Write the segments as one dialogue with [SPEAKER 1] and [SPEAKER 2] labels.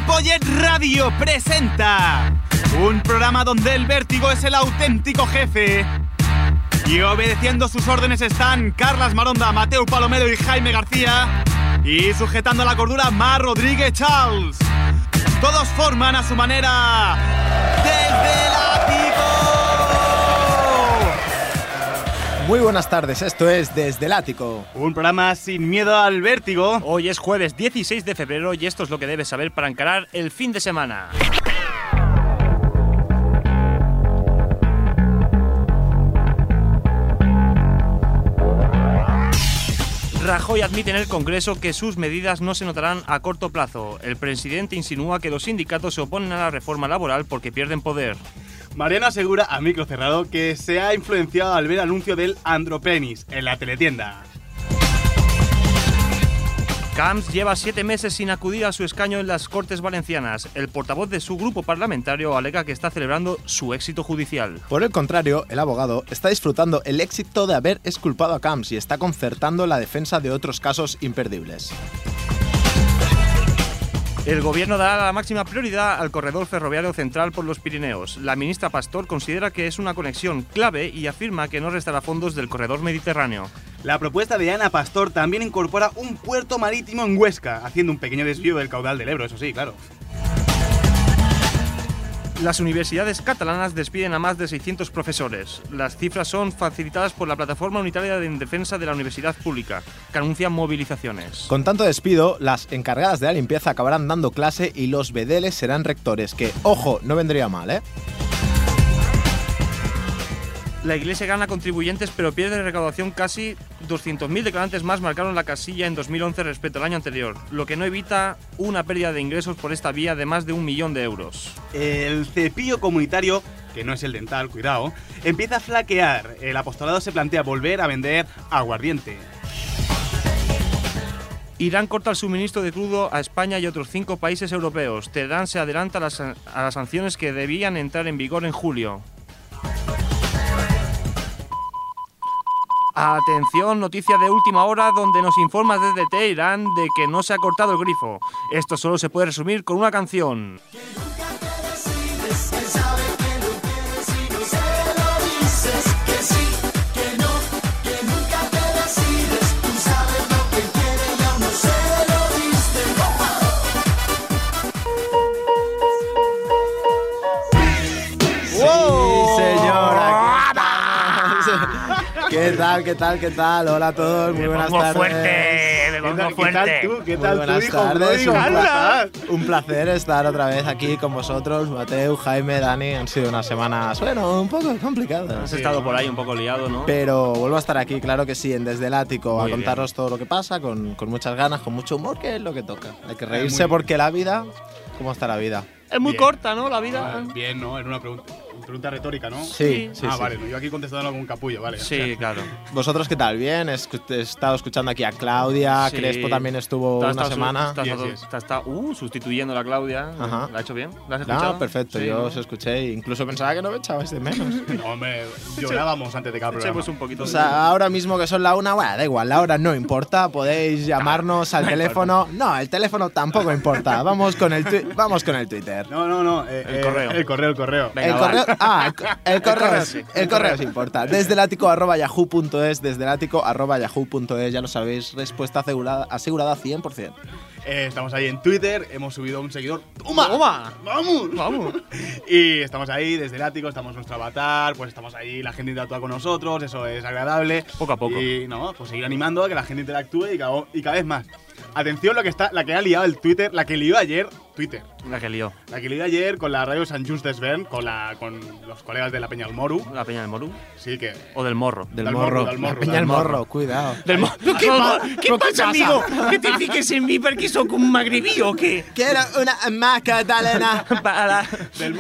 [SPEAKER 1] Ripollet Radio presenta un programa donde el vértigo es el auténtico jefe. Y obedeciendo sus órdenes están Carlas Maronda, Mateu Palomero y Jaime García. Y sujetando la cordura, Mar Rodríguez Charles. Todos forman a su manera Desde el Ático.
[SPEAKER 2] Muy buenas tardes, esto es Desde el Ático.
[SPEAKER 1] Un programa sin miedo al vértigo.
[SPEAKER 3] Hoy es jueves 16 de febrero y esto es lo que debes saber para encarar el fin de semana. Rajoy admite en el Congreso que sus medidas no se notarán a corto plazo. El presidente insinúa que los sindicatos se oponen a la reforma laboral porque pierden poder.
[SPEAKER 1] Mariano asegura a micro cerrado que se ha influenciado al ver el anuncio del Andropenis en la teletienda.
[SPEAKER 3] Camps lleva 7 meses sin acudir a su escaño en las Cortes Valencianas. El portavoz de su grupo parlamentario alega que está celebrando su éxito judicial.
[SPEAKER 2] Por el contrario, el abogado está disfrutando el éxito de haber exculpado a Camps y está concertando la defensa de otros casos imperdibles.
[SPEAKER 3] El gobierno dará la máxima prioridad al corredor ferroviario central por los Pirineos. La ministra Pastor considera que es una conexión clave y afirma que no restará fondos del corredor mediterráneo.
[SPEAKER 1] La propuesta de Ana Pastor también incorpora un puerto marítimo en Huesca, haciendo un pequeño desvío del caudal del Ebro, eso sí, claro.
[SPEAKER 3] Las universidades catalanas despiden a más de 600 profesores. Las cifras son facilitadas por la Plataforma Unitaria en Defensa de la Universidad Pública, que anuncia movilizaciones.
[SPEAKER 2] Con tanto despido, las encargadas de la limpieza acabarán dando clase y los bedeles serán rectores, que, ojo, no vendría mal, ¿eh?
[SPEAKER 3] La Iglesia gana contribuyentes pero pierde recaudación. Casi 200.000 declarantes más marcaron la casilla en 2011 respecto al año anterior, lo que no evita una pérdida de ingresos por esta vía de más de 1 millón de euros.
[SPEAKER 1] El cepillo comunitario, que no es el dental, cuidado, empieza a flaquear. El apostolado se plantea volver a vender aguardiente.
[SPEAKER 3] Irán corta el suministro de crudo a España y otros 5 países europeos. Teherán se adelanta a las sanciones que debían entrar en vigor en julio. Atención, noticia de última hora donde nos informa desde Teherán de que no se ha cortado el grifo. Esto solo se puede resumir con una canción.
[SPEAKER 2] ¿Qué tal? Hola a todos, muy buenas tardes.
[SPEAKER 3] Me pongo fuerte.
[SPEAKER 1] ¿Qué tal tú,
[SPEAKER 2] buenas
[SPEAKER 1] hijo?
[SPEAKER 2] tardes, un placer estar otra vez aquí con vosotros, Mateu, Jaime, Dani. Han sido unas semanas, bueno, un poco complicadas.
[SPEAKER 3] Has estado por ahí un poco liado, ¿no?
[SPEAKER 2] Pero vuelvo a estar aquí, claro que sí, en Desde el Ático,
[SPEAKER 3] Muy
[SPEAKER 2] a contaros
[SPEAKER 3] bien.
[SPEAKER 2] todo lo que pasa, con muchas ganas, con mucho humor, que es lo que toca. Hay que reírse porque la vida, ¿cómo está la vida?
[SPEAKER 3] Es muy
[SPEAKER 1] Bien.
[SPEAKER 3] corta, ¿no? La vida.
[SPEAKER 1] Bien, ¿no? Era una pregunta retórica, ¿no?
[SPEAKER 2] Sí.
[SPEAKER 1] Vale, no, yo aquí contestando como un capullo, vale.
[SPEAKER 3] Sí, claro.
[SPEAKER 2] ¿Vosotros qué tal? ¿Bien? He estado escuchando aquí a Claudia,
[SPEAKER 3] Sí.
[SPEAKER 2] Crespo también estuvo una semana.
[SPEAKER 3] Está sustituyendo a la Claudia.
[SPEAKER 2] Ajá.
[SPEAKER 3] ¿La ha hecho bien? ¿La has escuchado?
[SPEAKER 2] No, perfecto,
[SPEAKER 3] Sí,
[SPEAKER 2] yo
[SPEAKER 3] ¿no?
[SPEAKER 2] os escuché, incluso pensaba que no me echabais de menos.
[SPEAKER 1] No, hombre, llorábamos antes de cada programa.
[SPEAKER 3] Echemos un poquito
[SPEAKER 2] O
[SPEAKER 3] de...
[SPEAKER 2] sea, ahora mismo que son la 1, bueno, da igual, la hora no importa, podéis llamarnos al teléfono. No, el teléfono tampoco importa. Vamos con el Twitter.
[SPEAKER 1] No.
[SPEAKER 3] El correo.
[SPEAKER 1] El correo.
[SPEAKER 3] Venga,
[SPEAKER 2] El correo, el correo
[SPEAKER 3] sí.
[SPEAKER 2] El correo sí importa. Desde el ático@yahoo.es, desde el ático@yahoo.es, ya lo sabéis, respuesta asegurada 100%.
[SPEAKER 1] Estamos ahí en Twitter, hemos subido un seguidor.
[SPEAKER 3] ¡Toma!
[SPEAKER 1] ¡Vamos! Y estamos ahí desde el ático, estamos nuestro avatar, pues estamos ahí, la gente interactúa con nosotros, eso es agradable.
[SPEAKER 3] Poco a poco.
[SPEAKER 1] Y no, pues seguir animando a que la gente interactúe y cada vez más. Atención la que ha liado el Twitter, la que lió ayer Twitter.
[SPEAKER 3] La que lió.
[SPEAKER 1] La que lió ayer con la radio Sant Just Desvern, con los colegas de la Peña del Moru.
[SPEAKER 3] La Peña del Moru.
[SPEAKER 1] Sí que...
[SPEAKER 3] O del Morro.
[SPEAKER 2] Del morro. La peña del morro, cuidado.
[SPEAKER 3] Què passa, amigo? Que te fiques en mi perquè sóc un magrebí o què?
[SPEAKER 2] Quiero una magdalena.
[SPEAKER 1] Del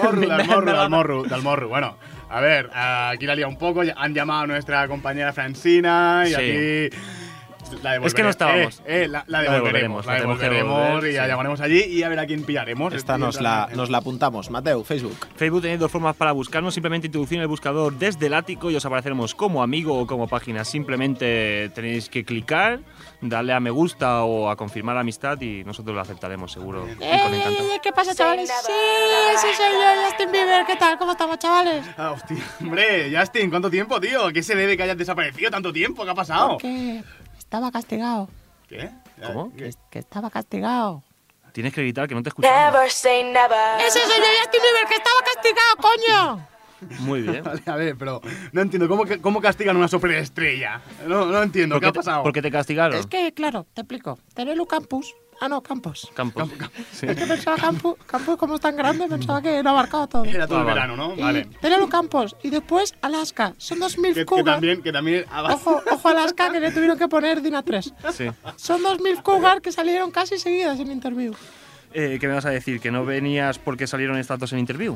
[SPEAKER 1] morro. Bueno, a ver, aquí la lía un poco. Han llamado a nuestra compañera Francina y
[SPEAKER 3] Sí.
[SPEAKER 1] aquí La
[SPEAKER 3] Es que no estábamos.
[SPEAKER 1] La devolveremos y la llamaremos allí y a ver a quién pillaremos.
[SPEAKER 2] Esta nos la apuntamos. Mateu, Facebook.
[SPEAKER 3] Facebook tenéis dos formas para buscarnos. Simplemente introducir en el buscador desde el ático y os apareceremos como amigo o como página. Simplemente tenéis que clicar, darle a me gusta o a confirmar la amistad y nosotros lo aceptaremos, seguro. Y con encanto.
[SPEAKER 4] ¿Qué pasa, chavales? Sí, soy yo, Justin Bieber. ¿Qué tal? ¿Cómo estamos, chavales?
[SPEAKER 1] Ah, hostia, hombre, Justin, ¿cuánto tiempo, tío? ¿A qué se debe que hayas desaparecido tanto tiempo? ¿Qué ha pasado?
[SPEAKER 4] Porque estaba castigado.
[SPEAKER 1] ¿Qué?
[SPEAKER 3] ¿Cómo?
[SPEAKER 1] ¿Qué?
[SPEAKER 4] Que estaba castigado.
[SPEAKER 3] Tienes que gritar, que no te escuchamos.
[SPEAKER 4] Ese soy yo, Justin Bieber, que estaba castigado, coño.
[SPEAKER 3] Muy bien.
[SPEAKER 1] Vale, a ver, pero no entiendo, ¿cómo castigan a una superestrella? No entiendo, ¿qué ha pasado?
[SPEAKER 3] ¿Por qué te castigaron?
[SPEAKER 4] Es que, claro, te explico. Terelu Campus. Ah, no, Campos.
[SPEAKER 3] Campos. Sí.
[SPEAKER 4] Es que pensaba Campus como es tan grande, pensaba que no abarcaba todo.
[SPEAKER 1] Era todo el
[SPEAKER 3] vale.
[SPEAKER 1] verano, ¿no?
[SPEAKER 4] Y
[SPEAKER 1] Vale.
[SPEAKER 4] Terelu Campos. Y después Alaska. Son 2000
[SPEAKER 1] Que
[SPEAKER 4] cougars.
[SPEAKER 1] también...
[SPEAKER 4] Ojo Alaska, que le tuvieron que poner Dina 3.
[SPEAKER 3] Sí.
[SPEAKER 4] Son 2000 cougars que salieron casi seguidas en interview.
[SPEAKER 3] ¿Qué me vas a decir? ¿Que no venías porque salieron estas dos en interview?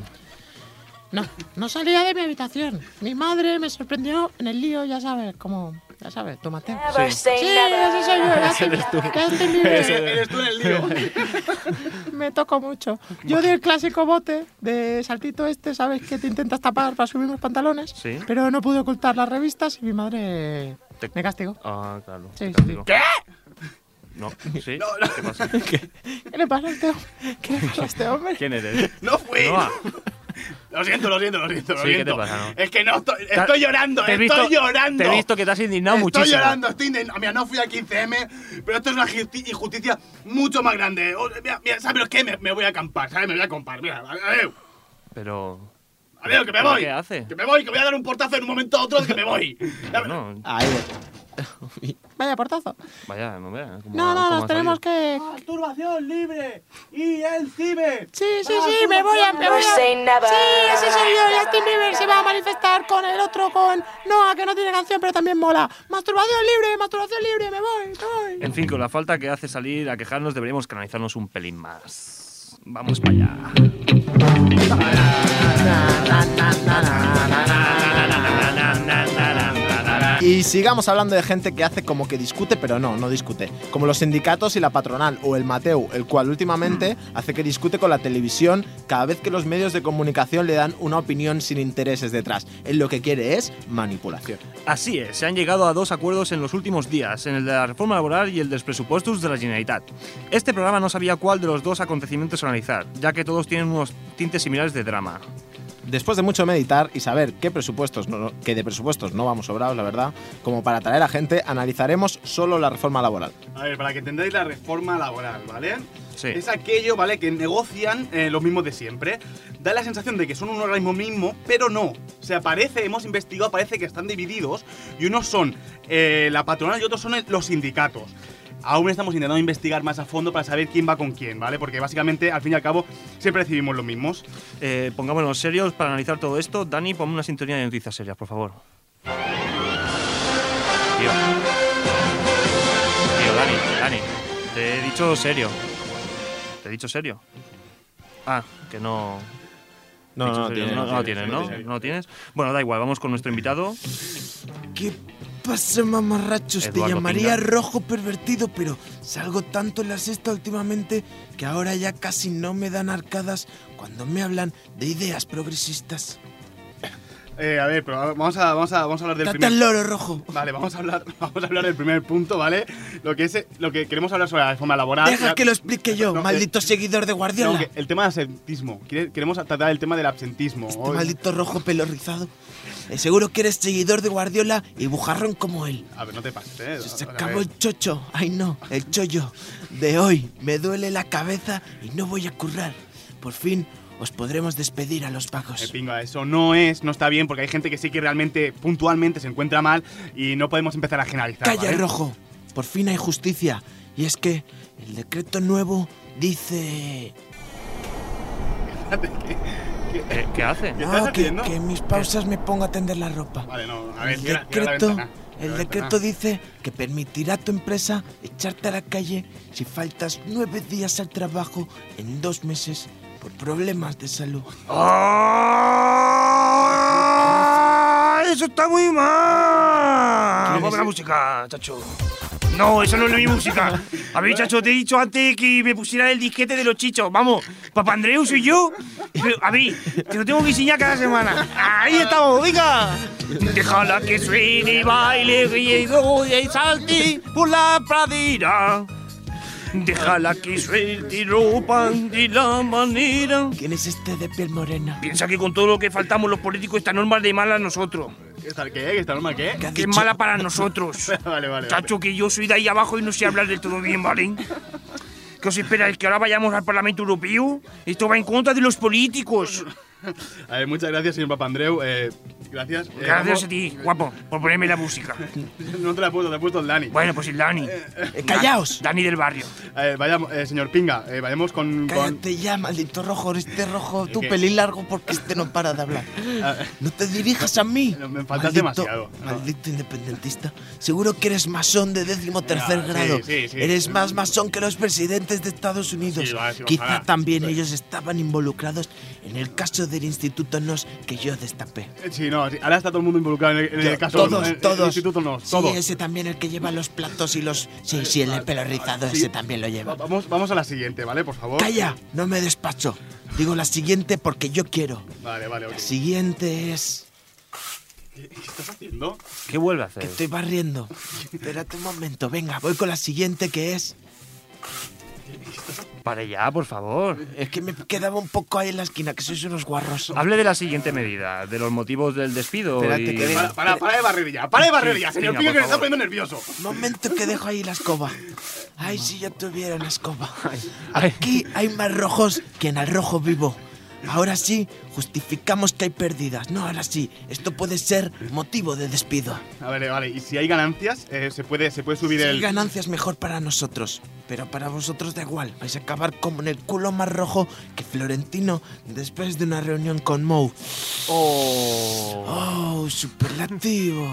[SPEAKER 4] No salía de mi habitación. Mi madre me sorprendió en el lío, ya sabes, tu Mateo.
[SPEAKER 3] Sí.
[SPEAKER 4] Sí, ese soy yo,
[SPEAKER 3] Ese eres tú.
[SPEAKER 4] Justin Bieber.
[SPEAKER 1] Eres tú en el lío.
[SPEAKER 4] Me tocó mucho. Yo di el clásico bote de saltito ¿sabes? Que te intentas tapar para subir los pantalones.
[SPEAKER 3] Sí.
[SPEAKER 4] Pero no pude ocultar las revistas y mi madre
[SPEAKER 3] Te-
[SPEAKER 4] me castigó.
[SPEAKER 3] Ah, claro.
[SPEAKER 4] Sí,
[SPEAKER 3] te castigo.
[SPEAKER 1] ¿Qué?
[SPEAKER 3] No, sí.
[SPEAKER 1] No.
[SPEAKER 3] ¿Qué pasa?
[SPEAKER 4] ¿Qué le pasa a este hombre? ¿Qué le pasa a este hombre?
[SPEAKER 3] ¿Quién eres?
[SPEAKER 1] No fui.
[SPEAKER 3] Noah.
[SPEAKER 1] Lo siento.
[SPEAKER 3] Sí, ¿qué te pasa, no?
[SPEAKER 1] Es que no estoy llorando,
[SPEAKER 3] Te he
[SPEAKER 1] estoy llorando.
[SPEAKER 3] Te he visto que te has indignado muchísimo.
[SPEAKER 1] Estoy llorando, estoy indignado. Mira, no fui al 15M, pero esto es una injusticia mucho más grande. Mira, ¿sabes qué? Me voy a acampar, ¿sabes? Me voy a acampar. Mira, adiós.
[SPEAKER 3] Pero...
[SPEAKER 1] Adiós, que me voy.
[SPEAKER 3] ¿Qué hace?
[SPEAKER 1] Que me voy, que voy a dar un portazo en un momento a otro, que me voy.
[SPEAKER 3] No,
[SPEAKER 2] Ahí.
[SPEAKER 4] Vaya portazo.
[SPEAKER 3] vaya, no veas.
[SPEAKER 4] No, nos tenemos que...
[SPEAKER 1] Masturbación libre y el ciber.
[SPEAKER 4] Sí, me voy a... Sí, ese soy yo, Justin Bieber se va a manifestar con el otro, con Noah, que no tiene canción, pero también mola. Masturbación libre, me voy.
[SPEAKER 3] En fin, con la falta que hace salir a quejarnos, deberíamos canalizarnos un pelín más. Vamos para allá.
[SPEAKER 2] Y sigamos hablando de gente que hace como que discute, pero no discute. Como los sindicatos y la patronal, o el Mateu, el cual últimamente hace que discute con la televisión cada vez que los medios de comunicación le dan una opinión sin intereses detrás. Él lo que quiere es manipulación.
[SPEAKER 3] Así es, se han llegado a dos acuerdos en los últimos días, en el de la reforma laboral y el de los presupuestos de la Generalitat. Este programa no sabía cuál de los dos acontecimientos analizar, ya que todos tienen unos tintes similares de drama.
[SPEAKER 2] Después de mucho meditar y saber que de presupuestos no vamos sobrados, la verdad, como para atraer a gente, analizaremos solo la reforma laboral.
[SPEAKER 1] A ver, para que entendáis la reforma laboral, ¿vale?
[SPEAKER 3] Sí.
[SPEAKER 1] Es aquello, ¿vale? Que negocian los mismos de siempre. Da la sensación de que son un organismo mismo, pero no. O sea, hemos investigado, parece que están divididos y unos son la patronal y otros son los sindicatos. Aún estamos intentando investigar más a fondo para saber quién va con quién, ¿vale? Porque básicamente, al fin y al cabo, siempre recibimos los mismos.
[SPEAKER 3] Pongámonos serios para analizar todo esto. Dani, ponme una sintonía de noticias serias, por favor. Tío, Dani, te he dicho serio. Ah, que no...
[SPEAKER 2] No
[SPEAKER 3] tienes, ¿no? ¿No lo tienes? Bueno, da igual, vamos con nuestro invitado.
[SPEAKER 5] ¿Qué pasa, mamarrachos? Te
[SPEAKER 3] Eduardo
[SPEAKER 5] llamaría
[SPEAKER 3] Pinga.
[SPEAKER 5] rojo pervertido, pero salgo tanto en la sexta últimamente que ahora ya casi no me dan arcadas cuando me hablan de ideas progresistas.
[SPEAKER 1] A ver, pero vamos a hablar del
[SPEAKER 5] Date al loro, rojo.
[SPEAKER 1] Vale, vamos a hablar del primer punto, ¿vale? Lo que queremos hablar sobre la reforma laboral.
[SPEAKER 5] Deja que lo explique yo,
[SPEAKER 1] No,
[SPEAKER 5] maldito seguidor de Guardiola.
[SPEAKER 1] No, el tema del absentismo. Queremos tratar el tema del absentismo.
[SPEAKER 5] Este maldito rojo pelo rizado. Seguro que eres seguidor de Guardiola y bujarrón como él.
[SPEAKER 1] A ver, no te pases, ¿eh?
[SPEAKER 5] Se
[SPEAKER 1] A
[SPEAKER 5] acabó
[SPEAKER 1] ver.
[SPEAKER 5] el chocho. Ay no, el chollo de hoy. Me duele la cabeza y no voy a currar. Por fin os podremos despedir a los vagos.
[SPEAKER 1] Pinga, eso no está bien, porque hay gente que sí que realmente, puntualmente, se encuentra mal y no podemos empezar a generalizar.
[SPEAKER 5] Calla,
[SPEAKER 1] ¿vale?
[SPEAKER 5] rojo. Por fin hay justicia. Y es que el decreto nuevo dice...
[SPEAKER 3] ¿Qué hace?
[SPEAKER 1] ¿Qué estás haciendo?
[SPEAKER 5] que en mis pausas me pongo a tender la ropa.
[SPEAKER 1] Vale, no, a ver,
[SPEAKER 5] El
[SPEAKER 1] cierra la
[SPEAKER 5] decreto,
[SPEAKER 1] ventana.
[SPEAKER 5] el decreto dice que permitirá a tu empresa echarte a la calle si faltas 9 días al trabajo en 2 meses por problemas de salud.
[SPEAKER 3] ¡Ah! ¡Eso está muy mal!
[SPEAKER 1] ¿Quién es
[SPEAKER 3] Ponme la
[SPEAKER 1] ese?
[SPEAKER 3] música, chacho. No, eso no es mi música. A ver, chacho, te he dicho antes que me pusiera el disquete de los chichos. Vamos, Papandreou soy yo. A ver, te lo tengo que enseñar cada semana. Ahí estamos, venga. Déjala que suene y baile, ríe y salte por la pradera. Déjala que suelte y ropa de la manera.
[SPEAKER 5] ¿Quién es este de piel morena?
[SPEAKER 3] Piensa que con todo lo que faltamos los políticos, esta norma es de mala a nosotros.
[SPEAKER 1] ¿Qué? ¿Esta norma qué?
[SPEAKER 5] ¿Qué has
[SPEAKER 3] Que es
[SPEAKER 5] dicho?
[SPEAKER 3] mala para nosotros.
[SPEAKER 1] Vale.
[SPEAKER 3] Chacho, que yo soy de ahí abajo y no sé hablar del todo bien, ¿vale? ¿Qué os esperáis? ¿Que ahora vayamos al Parlamento Europeo? Esto va en contra de los políticos.
[SPEAKER 1] A ver, muchas gracias, señor Papandreou. Gracias.
[SPEAKER 3] Gracias a ti, guapo, por ponerme la música.
[SPEAKER 1] No te la he puesto, te he puesto el Dani.
[SPEAKER 3] Bueno, pues el Dani.
[SPEAKER 5] ¡Callaos!
[SPEAKER 3] Dani del barrio.
[SPEAKER 1] Vayamos, señor Pinga, vayamos con...
[SPEAKER 5] Cállate ya, maldito rojo. Este rojo, tu
[SPEAKER 1] ¿Qué?
[SPEAKER 5] pelín largo porque este no para de hablar.
[SPEAKER 1] Ah,
[SPEAKER 5] No te dirijas a mí.
[SPEAKER 1] No, me faltas demasiado. No.
[SPEAKER 5] Maldito independentista. Seguro que eres masón de 13º grado.
[SPEAKER 1] sí.
[SPEAKER 5] Eres más masón que los presidentes de Estados Unidos.
[SPEAKER 1] Sí, ojalá.
[SPEAKER 5] Quizá también ellos estaban involucrados en el caso del Instituto NOS que yo destapé.
[SPEAKER 1] Sí, no, sí, ahora está todo el mundo involucrado en el caso.
[SPEAKER 5] Todos,
[SPEAKER 1] en
[SPEAKER 5] todos.
[SPEAKER 1] El instituto no,
[SPEAKER 5] Sí,
[SPEAKER 1] todos.
[SPEAKER 5] ese también, el que lleva los platos y los... Sí, el pelo rizado,
[SPEAKER 1] Sí.
[SPEAKER 5] ese también lo lleva.
[SPEAKER 1] Vamos a la siguiente, ¿vale? Por favor.
[SPEAKER 5] ¡Calla! No me despacho. Digo la siguiente porque yo quiero.
[SPEAKER 1] Vale, ok.
[SPEAKER 5] La siguiente es...
[SPEAKER 1] ¿Qué estás haciendo?
[SPEAKER 3] ¿Qué vuelve a hacer?
[SPEAKER 5] Que estoy barriendo. Espérate un momento, venga, voy con la siguiente que es...
[SPEAKER 3] Para ya, por favor.
[SPEAKER 5] Es que me quedaba un poco ahí en la esquina, que sois unos guarros.
[SPEAKER 3] Hable de la siguiente medida, de los motivos del despido.
[SPEAKER 5] Espérate,
[SPEAKER 3] y...
[SPEAKER 5] que diga.
[SPEAKER 1] Para de barrer ya, para de barrer ya, señor
[SPEAKER 3] venga,
[SPEAKER 1] Pinga,
[SPEAKER 3] por
[SPEAKER 1] que me está
[SPEAKER 3] favor.
[SPEAKER 1] poniendo nervioso.
[SPEAKER 5] Momento que dejo ahí la escoba. Ay, si yo tuviera una escoba.
[SPEAKER 3] Ay.
[SPEAKER 5] Aquí hay más rojos que en el rojo vivo. Ahora sí, justificamos que hay pérdidas. No, ahora sí, esto puede ser motivo de despido.
[SPEAKER 1] A ver, vale, y si hay ganancias, se puede subir
[SPEAKER 5] Si
[SPEAKER 1] el...
[SPEAKER 5] hay ganancias, mejor para nosotros. Pero para vosotros da igual. Vais a acabar como en el culo más rojo que Florentino después de una reunión con Moe. Oh, superlativo.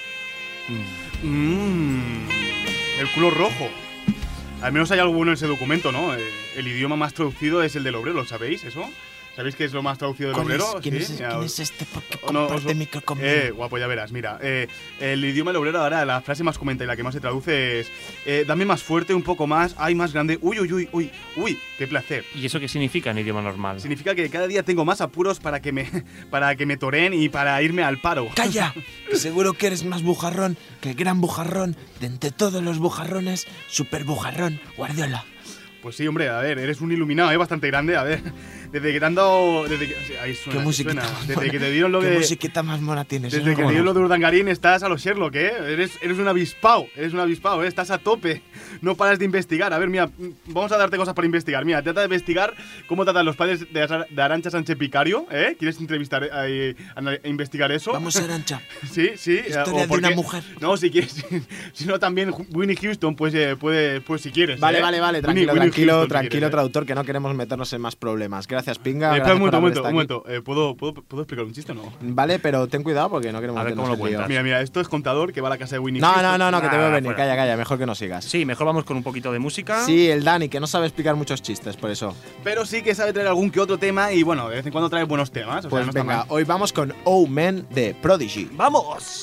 [SPEAKER 1] El culo rojo. Al menos hay algo bueno en ese documento, ¿no? El idioma más traducido es el del obrero, ¿sabéis eso? ¿Sabéis qué es lo más traducido del
[SPEAKER 5] ¿Cuál es?
[SPEAKER 1] obrero?
[SPEAKER 5] ¿Quién
[SPEAKER 1] Sí,
[SPEAKER 5] es
[SPEAKER 1] ya
[SPEAKER 5] quién
[SPEAKER 1] os-
[SPEAKER 5] es este? ¿Por qué
[SPEAKER 1] Oh, no,
[SPEAKER 5] comparte micro conmigo?
[SPEAKER 1] guapo, ya verás, mira. El idioma del obrero, ahora la frase más comentada y la que más se traduce es dame más fuerte, un poco más, ay, más grande, uy, qué placer.
[SPEAKER 3] ¿Y eso qué significa en idioma normal?
[SPEAKER 1] Significa que cada día tengo más apuros para que me toreen y para irme al paro.
[SPEAKER 5] ¡Calla! Que seguro que eres más bujarrón que el gran bujarrón de entre todos los bujarrones, super bujarrón, Guardiola.
[SPEAKER 1] Pues sí, hombre, a ver, eres un iluminado, bastante grande, a ver. Desde que te han dado... ahí suena,
[SPEAKER 5] ¿Qué musiquita
[SPEAKER 1] suena.
[SPEAKER 5] más
[SPEAKER 1] Desde
[SPEAKER 5] mona?
[SPEAKER 1] que te dieron lo
[SPEAKER 5] ¿Qué
[SPEAKER 1] de...
[SPEAKER 5] musiquita más mona tienes?
[SPEAKER 1] Desde que te dieron lo de Urdangarín estás a los Sherlock, ¿eh? Eres un avispao, ¿eh? Estás a tope. No paras de investigar. A ver, mira, vamos a darte cosas para investigar. Mira, trata de investigar cómo tratan los padres de Arantxa Sánchez Picario, ¿eh? ¿Quieres entrevistar, investigar eso?
[SPEAKER 5] Vamos a Arantxa.
[SPEAKER 1] Sí.
[SPEAKER 5] Historia de una mujer.
[SPEAKER 1] No, si quieres. Si no, también Winnie Houston, pues si quieres.
[SPEAKER 2] Vale,
[SPEAKER 1] ¿eh?
[SPEAKER 2] tranquilo,
[SPEAKER 1] Winnie Houston, si
[SPEAKER 2] tranquilo,
[SPEAKER 1] quieres, ¿eh?
[SPEAKER 2] traductor, que no queremos meternos en más problemas. Gracias, Pinga.
[SPEAKER 1] Espera
[SPEAKER 2] gracias
[SPEAKER 1] un
[SPEAKER 2] por haber
[SPEAKER 1] momento.
[SPEAKER 2] estado aquí.
[SPEAKER 1] ¿Puedo explicar un chiste o no?
[SPEAKER 2] Vale, pero ten cuidado porque no queremos
[SPEAKER 3] A ver
[SPEAKER 2] meternos
[SPEAKER 3] cómo lo
[SPEAKER 2] en lío.
[SPEAKER 3] cuentas.
[SPEAKER 1] Mira, esto es Contador que va a la casa de Winnie Houston.
[SPEAKER 2] No, que te veo
[SPEAKER 3] Nada,
[SPEAKER 2] venir.
[SPEAKER 3] fuera.
[SPEAKER 2] Calla, mejor que no sigas.
[SPEAKER 3] Sí, mejor vamos con un poquito de música.
[SPEAKER 2] Sí, el Dani, que no sabe explicar muchos chistes, por eso.
[SPEAKER 1] Pero sí que sabe traer algún que otro tema y bueno, de vez en cuando trae buenos temas. O sea,
[SPEAKER 2] Pues
[SPEAKER 1] no está
[SPEAKER 2] venga,
[SPEAKER 1] mal.
[SPEAKER 2] hoy vamos con Oh Man de Prodigy.
[SPEAKER 3] ¡Vamos!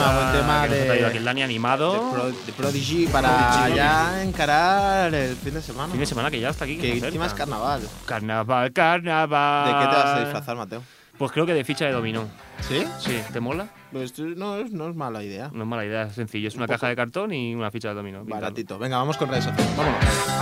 [SPEAKER 2] buen tema
[SPEAKER 3] que nos ha traído aquí el Dani animado.
[SPEAKER 2] de Prodigy para ya encarar el fin de semana.
[SPEAKER 3] Fin de semana que ya está aquí.
[SPEAKER 2] Que
[SPEAKER 3] está
[SPEAKER 2] encima es
[SPEAKER 3] cerca.
[SPEAKER 2] carnaval.
[SPEAKER 3] Carnaval, carnaval.
[SPEAKER 2] ¿De qué te vas a disfrazar, Mateo?
[SPEAKER 3] Pues creo que de ficha de dominó.
[SPEAKER 2] ¿Sí?
[SPEAKER 3] Sí, ¿te mola?
[SPEAKER 2] Pues no es mala idea.
[SPEAKER 3] No es mala idea, es sencillo. Es una caja de cartón y una ficha de dominó. Pintado.
[SPEAKER 2] Baratito. Venga, vamos con redes sociales. Vámonos.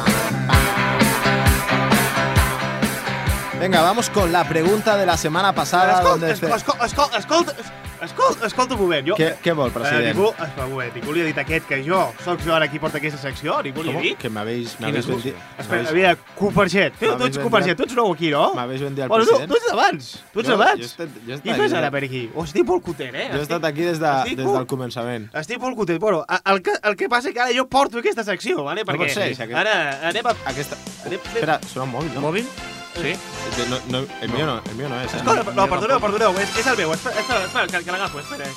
[SPEAKER 2] Venga, vamos con la pregunta de la semana pasada.
[SPEAKER 6] Escolta un moment.
[SPEAKER 2] Què vol, president?
[SPEAKER 6] Espera un moment. Ningú li ha dit aquest que jo soc jo ara qui porta aquesta secció? Ningú li ha dit?
[SPEAKER 2] Que m'habéis
[SPEAKER 3] Quines
[SPEAKER 2] vendido.
[SPEAKER 6] Espera, mira, Compargent. Tu ets Compargent, tu ets nou aquí, no?
[SPEAKER 2] M'habéis vendido al
[SPEAKER 6] Bueno,
[SPEAKER 2] president.
[SPEAKER 6] tu ets d'abans. Tu ets d'abans.
[SPEAKER 2] Jo he
[SPEAKER 6] Què fas ara per aquí? Estic molt content,
[SPEAKER 2] Jo he estat aquí des del començament.
[SPEAKER 6] Estic molt content. Bueno, el que passa és que ara jo porto aquesta secció, ¿vale?
[SPEAKER 2] No pot
[SPEAKER 6] Perquè
[SPEAKER 2] ser, si
[SPEAKER 6] ara anem a...
[SPEAKER 2] Aquesta... Espera, suena un móvil, ¿no?
[SPEAKER 3] ¿Móvil? Sí.
[SPEAKER 2] El mío no es.
[SPEAKER 6] Escolta, no, perdoneu, és el meu. Espera, que l'agafo. Espera.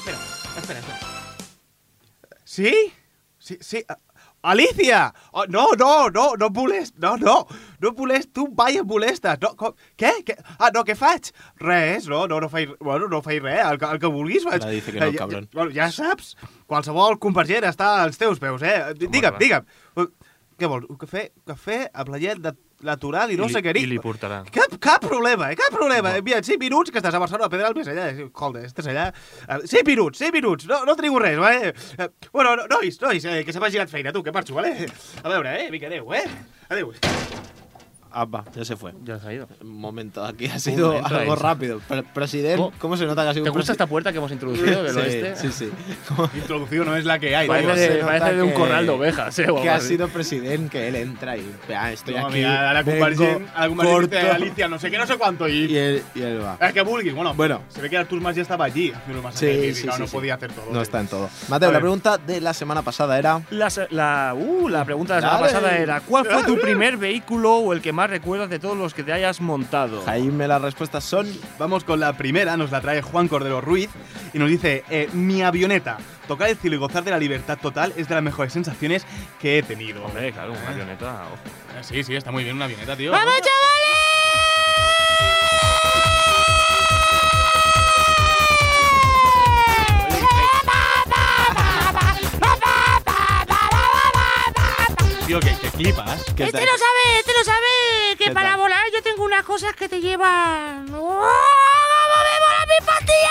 [SPEAKER 6] Sí? Sí. Alicia! Oh, no em molest, tu mai em molestes. No, què? No, què faig? Res, no faig res, el que vulguis faig.
[SPEAKER 2] Ara dice que no, cabrón.
[SPEAKER 6] Bueno, ja saps, qualsevol Compargent està als teus peus, Digue'm. Què vols? Un cafè amb la llet natural i no sé què dir.
[SPEAKER 3] I li portarà.
[SPEAKER 6] Cap problema. Envia't 5 minuts, que estàs a Barcelona, a Pedral, més allà. Joder, estàs allà. 5 minuts. No trigo res, vale? Bueno, nois, que se m'ha girat feina, tu, que marxo, vale? A veure, vinga, adéu.
[SPEAKER 2] Va, ya se fue.
[SPEAKER 3] Ya se ha ido.
[SPEAKER 2] Un momento, aquí ha sido algo rápido. Presidente, ¿cómo se nota que ha sido
[SPEAKER 3] ¿Te
[SPEAKER 2] un
[SPEAKER 3] gusta esta puerta que hemos introducido del oeste?
[SPEAKER 2] Sí.
[SPEAKER 6] Introducció no es la que hay.
[SPEAKER 3] Parece de un
[SPEAKER 2] que-
[SPEAKER 3] corral de ovejas,
[SPEAKER 2] Que
[SPEAKER 3] o algo
[SPEAKER 2] ha
[SPEAKER 3] así.
[SPEAKER 2] sido presidente, que él entra y estoy
[SPEAKER 6] No,
[SPEAKER 2] aquí.
[SPEAKER 6] mira, a la
[SPEAKER 2] vengo,
[SPEAKER 6] Compargent
[SPEAKER 2] corto,
[SPEAKER 6] de Alicia, no sé qué, no sé cuánto.
[SPEAKER 2] y él va.
[SPEAKER 6] Que vulguis. Bueno, se ve que Artur Mas ya estaba allí haciendo el masaje.
[SPEAKER 2] Sí,
[SPEAKER 6] no
[SPEAKER 2] sí.
[SPEAKER 6] podía hacer todo.
[SPEAKER 2] No está en todo. Mateo,
[SPEAKER 6] A
[SPEAKER 2] la
[SPEAKER 6] ver.
[SPEAKER 2] pregunta de la semana pasada era...
[SPEAKER 3] La pregunta de la semana
[SPEAKER 2] Dale.
[SPEAKER 3] pasada era: ¿cuál fue tu primer vehículo o el que más recuerdas de todos los que te hayas montado?
[SPEAKER 2] Jaime, las respuestas son...
[SPEAKER 6] Vamos con la primera, nos la trae Juan Cordero Ruiz y nos dice: mi avioneta. Tocar el cielo y gozar de la libertad total es de las mejores sensaciones que he tenido.
[SPEAKER 3] Hombre, claro, una avioneta, ojo.
[SPEAKER 6] Sí, está muy bien una avioneta, tío.
[SPEAKER 4] ¡Vamos,
[SPEAKER 6] Tío, que flipas.
[SPEAKER 2] que
[SPEAKER 4] Este lo sabe, que
[SPEAKER 2] ¿Qué
[SPEAKER 4] para
[SPEAKER 2] tal?
[SPEAKER 4] volar yo tengo unas cosas que te llevan... ¡Oh, vamos, me mola mi pastilla,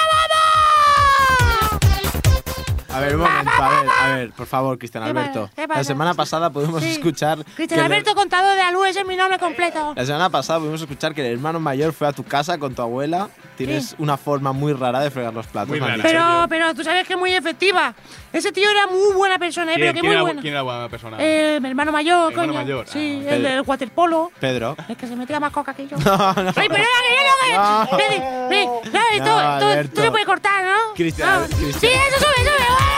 [SPEAKER 4] vamos!
[SPEAKER 2] A ver, un momento, a ver, por favor, Cristian
[SPEAKER 4] ¿Qué
[SPEAKER 2] Alberto.
[SPEAKER 4] pasa? ¿Qué pasa?
[SPEAKER 2] La semana pasada pudimos
[SPEAKER 4] Sí.
[SPEAKER 2] escuchar...
[SPEAKER 4] Cristian
[SPEAKER 2] que el-
[SPEAKER 4] Alberto, contador de la luz, ese es mi nombre completo.
[SPEAKER 2] La semana pasada pudimos escuchar que el hermano mayor fue a tu casa con tu abuela. Tienes una forma muy rara de fregar los platos.
[SPEAKER 6] Muy
[SPEAKER 2] me han
[SPEAKER 6] rara.
[SPEAKER 2] dicho.
[SPEAKER 4] Pero tú sabes que es muy efectiva. Ese tío era muy buena persona, pero que muy buena.
[SPEAKER 6] ¿Quién era buena persona?
[SPEAKER 4] Mi hermano mayor,
[SPEAKER 6] Hermano
[SPEAKER 4] coño.
[SPEAKER 6] mayor,
[SPEAKER 4] Sí,
[SPEAKER 2] ah,
[SPEAKER 4] el del waterpolo.
[SPEAKER 2] Pedro.
[SPEAKER 4] Es que se metía más coca que yo.
[SPEAKER 2] No.
[SPEAKER 4] ¡Ay, pero era que yo
[SPEAKER 2] No,
[SPEAKER 4] tú
[SPEAKER 2] Alberto.
[SPEAKER 4] te puedes cortar, ¿no?
[SPEAKER 2] Cristian,
[SPEAKER 4] No.
[SPEAKER 2] Cristian.
[SPEAKER 4] Sí, eso sube.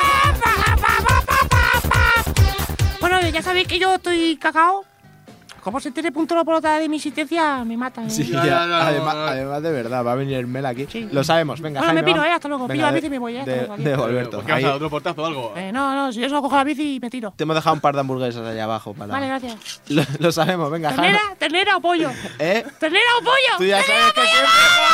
[SPEAKER 4] Bueno, ya sabéis que yo estoy cagao. Como se entere punto la pelota de mi existencia, me matan. ¿eh?
[SPEAKER 2] Sí,
[SPEAKER 6] No,
[SPEAKER 2] ya,
[SPEAKER 6] no,
[SPEAKER 2] además de verdad, va a venir el Mel aquí.
[SPEAKER 4] Sí.
[SPEAKER 2] Lo sabemos, venga,
[SPEAKER 4] Bueno, me
[SPEAKER 2] Jaime,
[SPEAKER 4] piro,
[SPEAKER 2] va.
[SPEAKER 4] hasta luego.
[SPEAKER 2] Venga,
[SPEAKER 4] Pillo la bici y me voy, hasta luego, adiós.
[SPEAKER 2] de Alberto.
[SPEAKER 6] ¿Qué
[SPEAKER 2] Ahí
[SPEAKER 6] pasa? ¿Otro portazo o algo?
[SPEAKER 4] No, si eso cojo la bici y me tiro.
[SPEAKER 2] te hemos dejado un par de hamburguesas allá abajo. Para...
[SPEAKER 4] Vale, gracias.
[SPEAKER 2] Lo sabemos, venga, Jaime.
[SPEAKER 4] ¿Ternera o pollo?
[SPEAKER 2] ¿Eh?
[SPEAKER 4] ¿Ternera o pollo?
[SPEAKER 2] Tú ya sabes que siempre...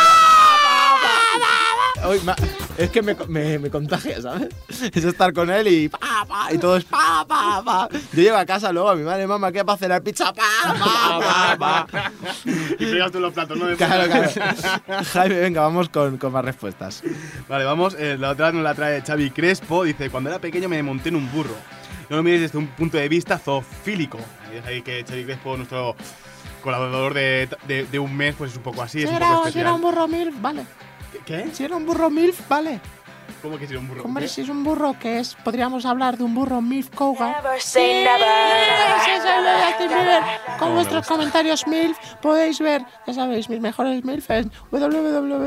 [SPEAKER 2] Uy, es que me contagia, ¿sabes? Es estar con él y y todo es pa. Yo llego a casa luego a mi madre, mamá, ¿qué para cenar pizza? Pa.
[SPEAKER 6] Y fregas tú los platos, ¿no?
[SPEAKER 2] Claro. Jaime, venga, vamos con más respuestas.
[SPEAKER 6] Vale, vamos. La otra nos la trae Xavi Crespo. Dice: cuando era pequeño me monté en un burro. No lo mires desde un punto de vista zoofílico. Y es ahí que Xavi Crespo, nuestro colaborador de un mes, pues es un poco así, es un poco
[SPEAKER 4] Si
[SPEAKER 6] especial.
[SPEAKER 4] era un burro MILF, vale.
[SPEAKER 6] ¿Qué?
[SPEAKER 4] Si era un burro MILF, vale.
[SPEAKER 6] ¿Cómo que si era un burro?
[SPEAKER 4] Hombre, si es un burro, ¿qué es? Podríamos hablar de un burro MILF Cougar.
[SPEAKER 7] Never say never.
[SPEAKER 4] Con vuestros comentarios MILF podéis ver, ya sabéis, mis mejores MILF en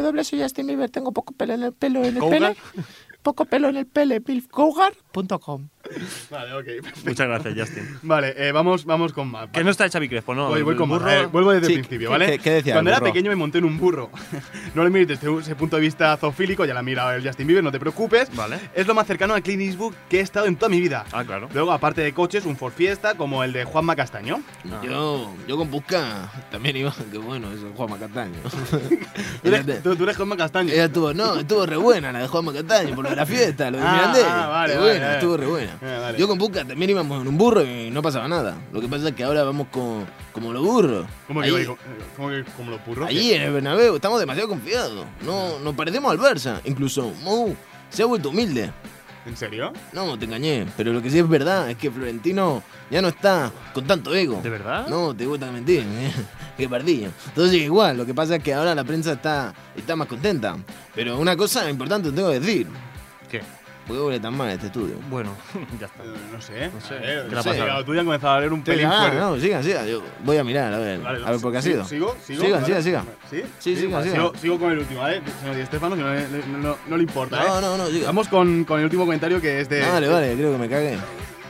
[SPEAKER 4] www.soyjustinbieber. Tengo poco pelo en el pelo.
[SPEAKER 3] ¿Cougar?
[SPEAKER 4] Poco pelo en el pelo, milfcougar.com.
[SPEAKER 6] Vale, ok. Perfecto.
[SPEAKER 3] Muchas gracias, Justin.
[SPEAKER 6] Vale, vamos con más.
[SPEAKER 3] Que no está Xavi Crespo, ¿no?
[SPEAKER 6] Voy
[SPEAKER 3] El
[SPEAKER 6] con más.
[SPEAKER 3] burro-
[SPEAKER 6] Vuelvo desde
[SPEAKER 2] Sí,
[SPEAKER 6] el principio, ¿vale?
[SPEAKER 2] ¿qué decía
[SPEAKER 6] Cuando
[SPEAKER 2] el
[SPEAKER 6] era
[SPEAKER 2] burro?
[SPEAKER 6] pequeño me monté en un burro. No lo mires desde ese punto de vista zoofílico, ya la ha mirado el Justin Bieber, no te preocupes.
[SPEAKER 3] Vale.
[SPEAKER 6] Es lo más cercano a Clint Eastwood que he estado en toda mi vida.
[SPEAKER 3] Ah, claro.
[SPEAKER 6] Luego, aparte de coches, un Ford Fiesta como el de Juanma Castaño.
[SPEAKER 5] Yo con Busca también iba. Qué bueno, eso es Juanma Castaño.
[SPEAKER 6] Tú eres Juanma Castaño.
[SPEAKER 5] Ella estuvo re buena la de Juanma Castaño, por lo de la fiesta, lo de
[SPEAKER 6] Ah,
[SPEAKER 5] Mirandés.
[SPEAKER 6] vale,
[SPEAKER 5] Qué
[SPEAKER 6] vale,
[SPEAKER 5] buena,
[SPEAKER 6] vale.
[SPEAKER 5] estuvo re buena.
[SPEAKER 6] Vale.
[SPEAKER 5] Yo con Busca también íbamos en un burro y no pasaba nada. Lo que pasa es que ahora vamos como los burros.
[SPEAKER 6] ¿Cómo que
[SPEAKER 5] Allí-
[SPEAKER 6] vais como los burros?
[SPEAKER 5] Allí en el Bernabéu estamos demasiado confiados. No, nos parecemos al Barça. Incluso Mou se ha vuelto humilde.
[SPEAKER 6] ¿En serio?
[SPEAKER 5] No, te engañé. Pero lo que sí es verdad es que Florentino ya no está con tanto ego.
[SPEAKER 3] ¿De verdad?
[SPEAKER 5] No, te gusta mentir. Qué pardillo. Todo sigue igual. Lo que pasa es que ahora la prensa está más contenta. Pero una cosa importante tengo que decir.
[SPEAKER 3] ¿Qué?
[SPEAKER 5] ¿Por qué huele tan mal este estudio?
[SPEAKER 3] Bueno, ya está.
[SPEAKER 6] No sé.
[SPEAKER 3] No sé.
[SPEAKER 6] A ver,
[SPEAKER 3] ¿Qué le ha
[SPEAKER 6] sí,
[SPEAKER 3] pasado?
[SPEAKER 6] tú ya has comenzado a leer un pelín
[SPEAKER 5] Ah,
[SPEAKER 6] fuerte.
[SPEAKER 5] no, sigan. Yo voy a mirar, a ver.
[SPEAKER 6] Vale,
[SPEAKER 5] A ver por qué ha sido.
[SPEAKER 6] ¿Sigo?
[SPEAKER 5] Sigan.
[SPEAKER 6] ¿Sí?
[SPEAKER 5] Sí, sigan,
[SPEAKER 6] vale,
[SPEAKER 5] sigan.
[SPEAKER 6] Sigo con el último, ¿vale? Señor Di Stéfano, que no le importa, ¿eh?
[SPEAKER 5] No, sigan.
[SPEAKER 6] Vamos con el último comentario que es de...
[SPEAKER 5] Vale, creo que me cagué.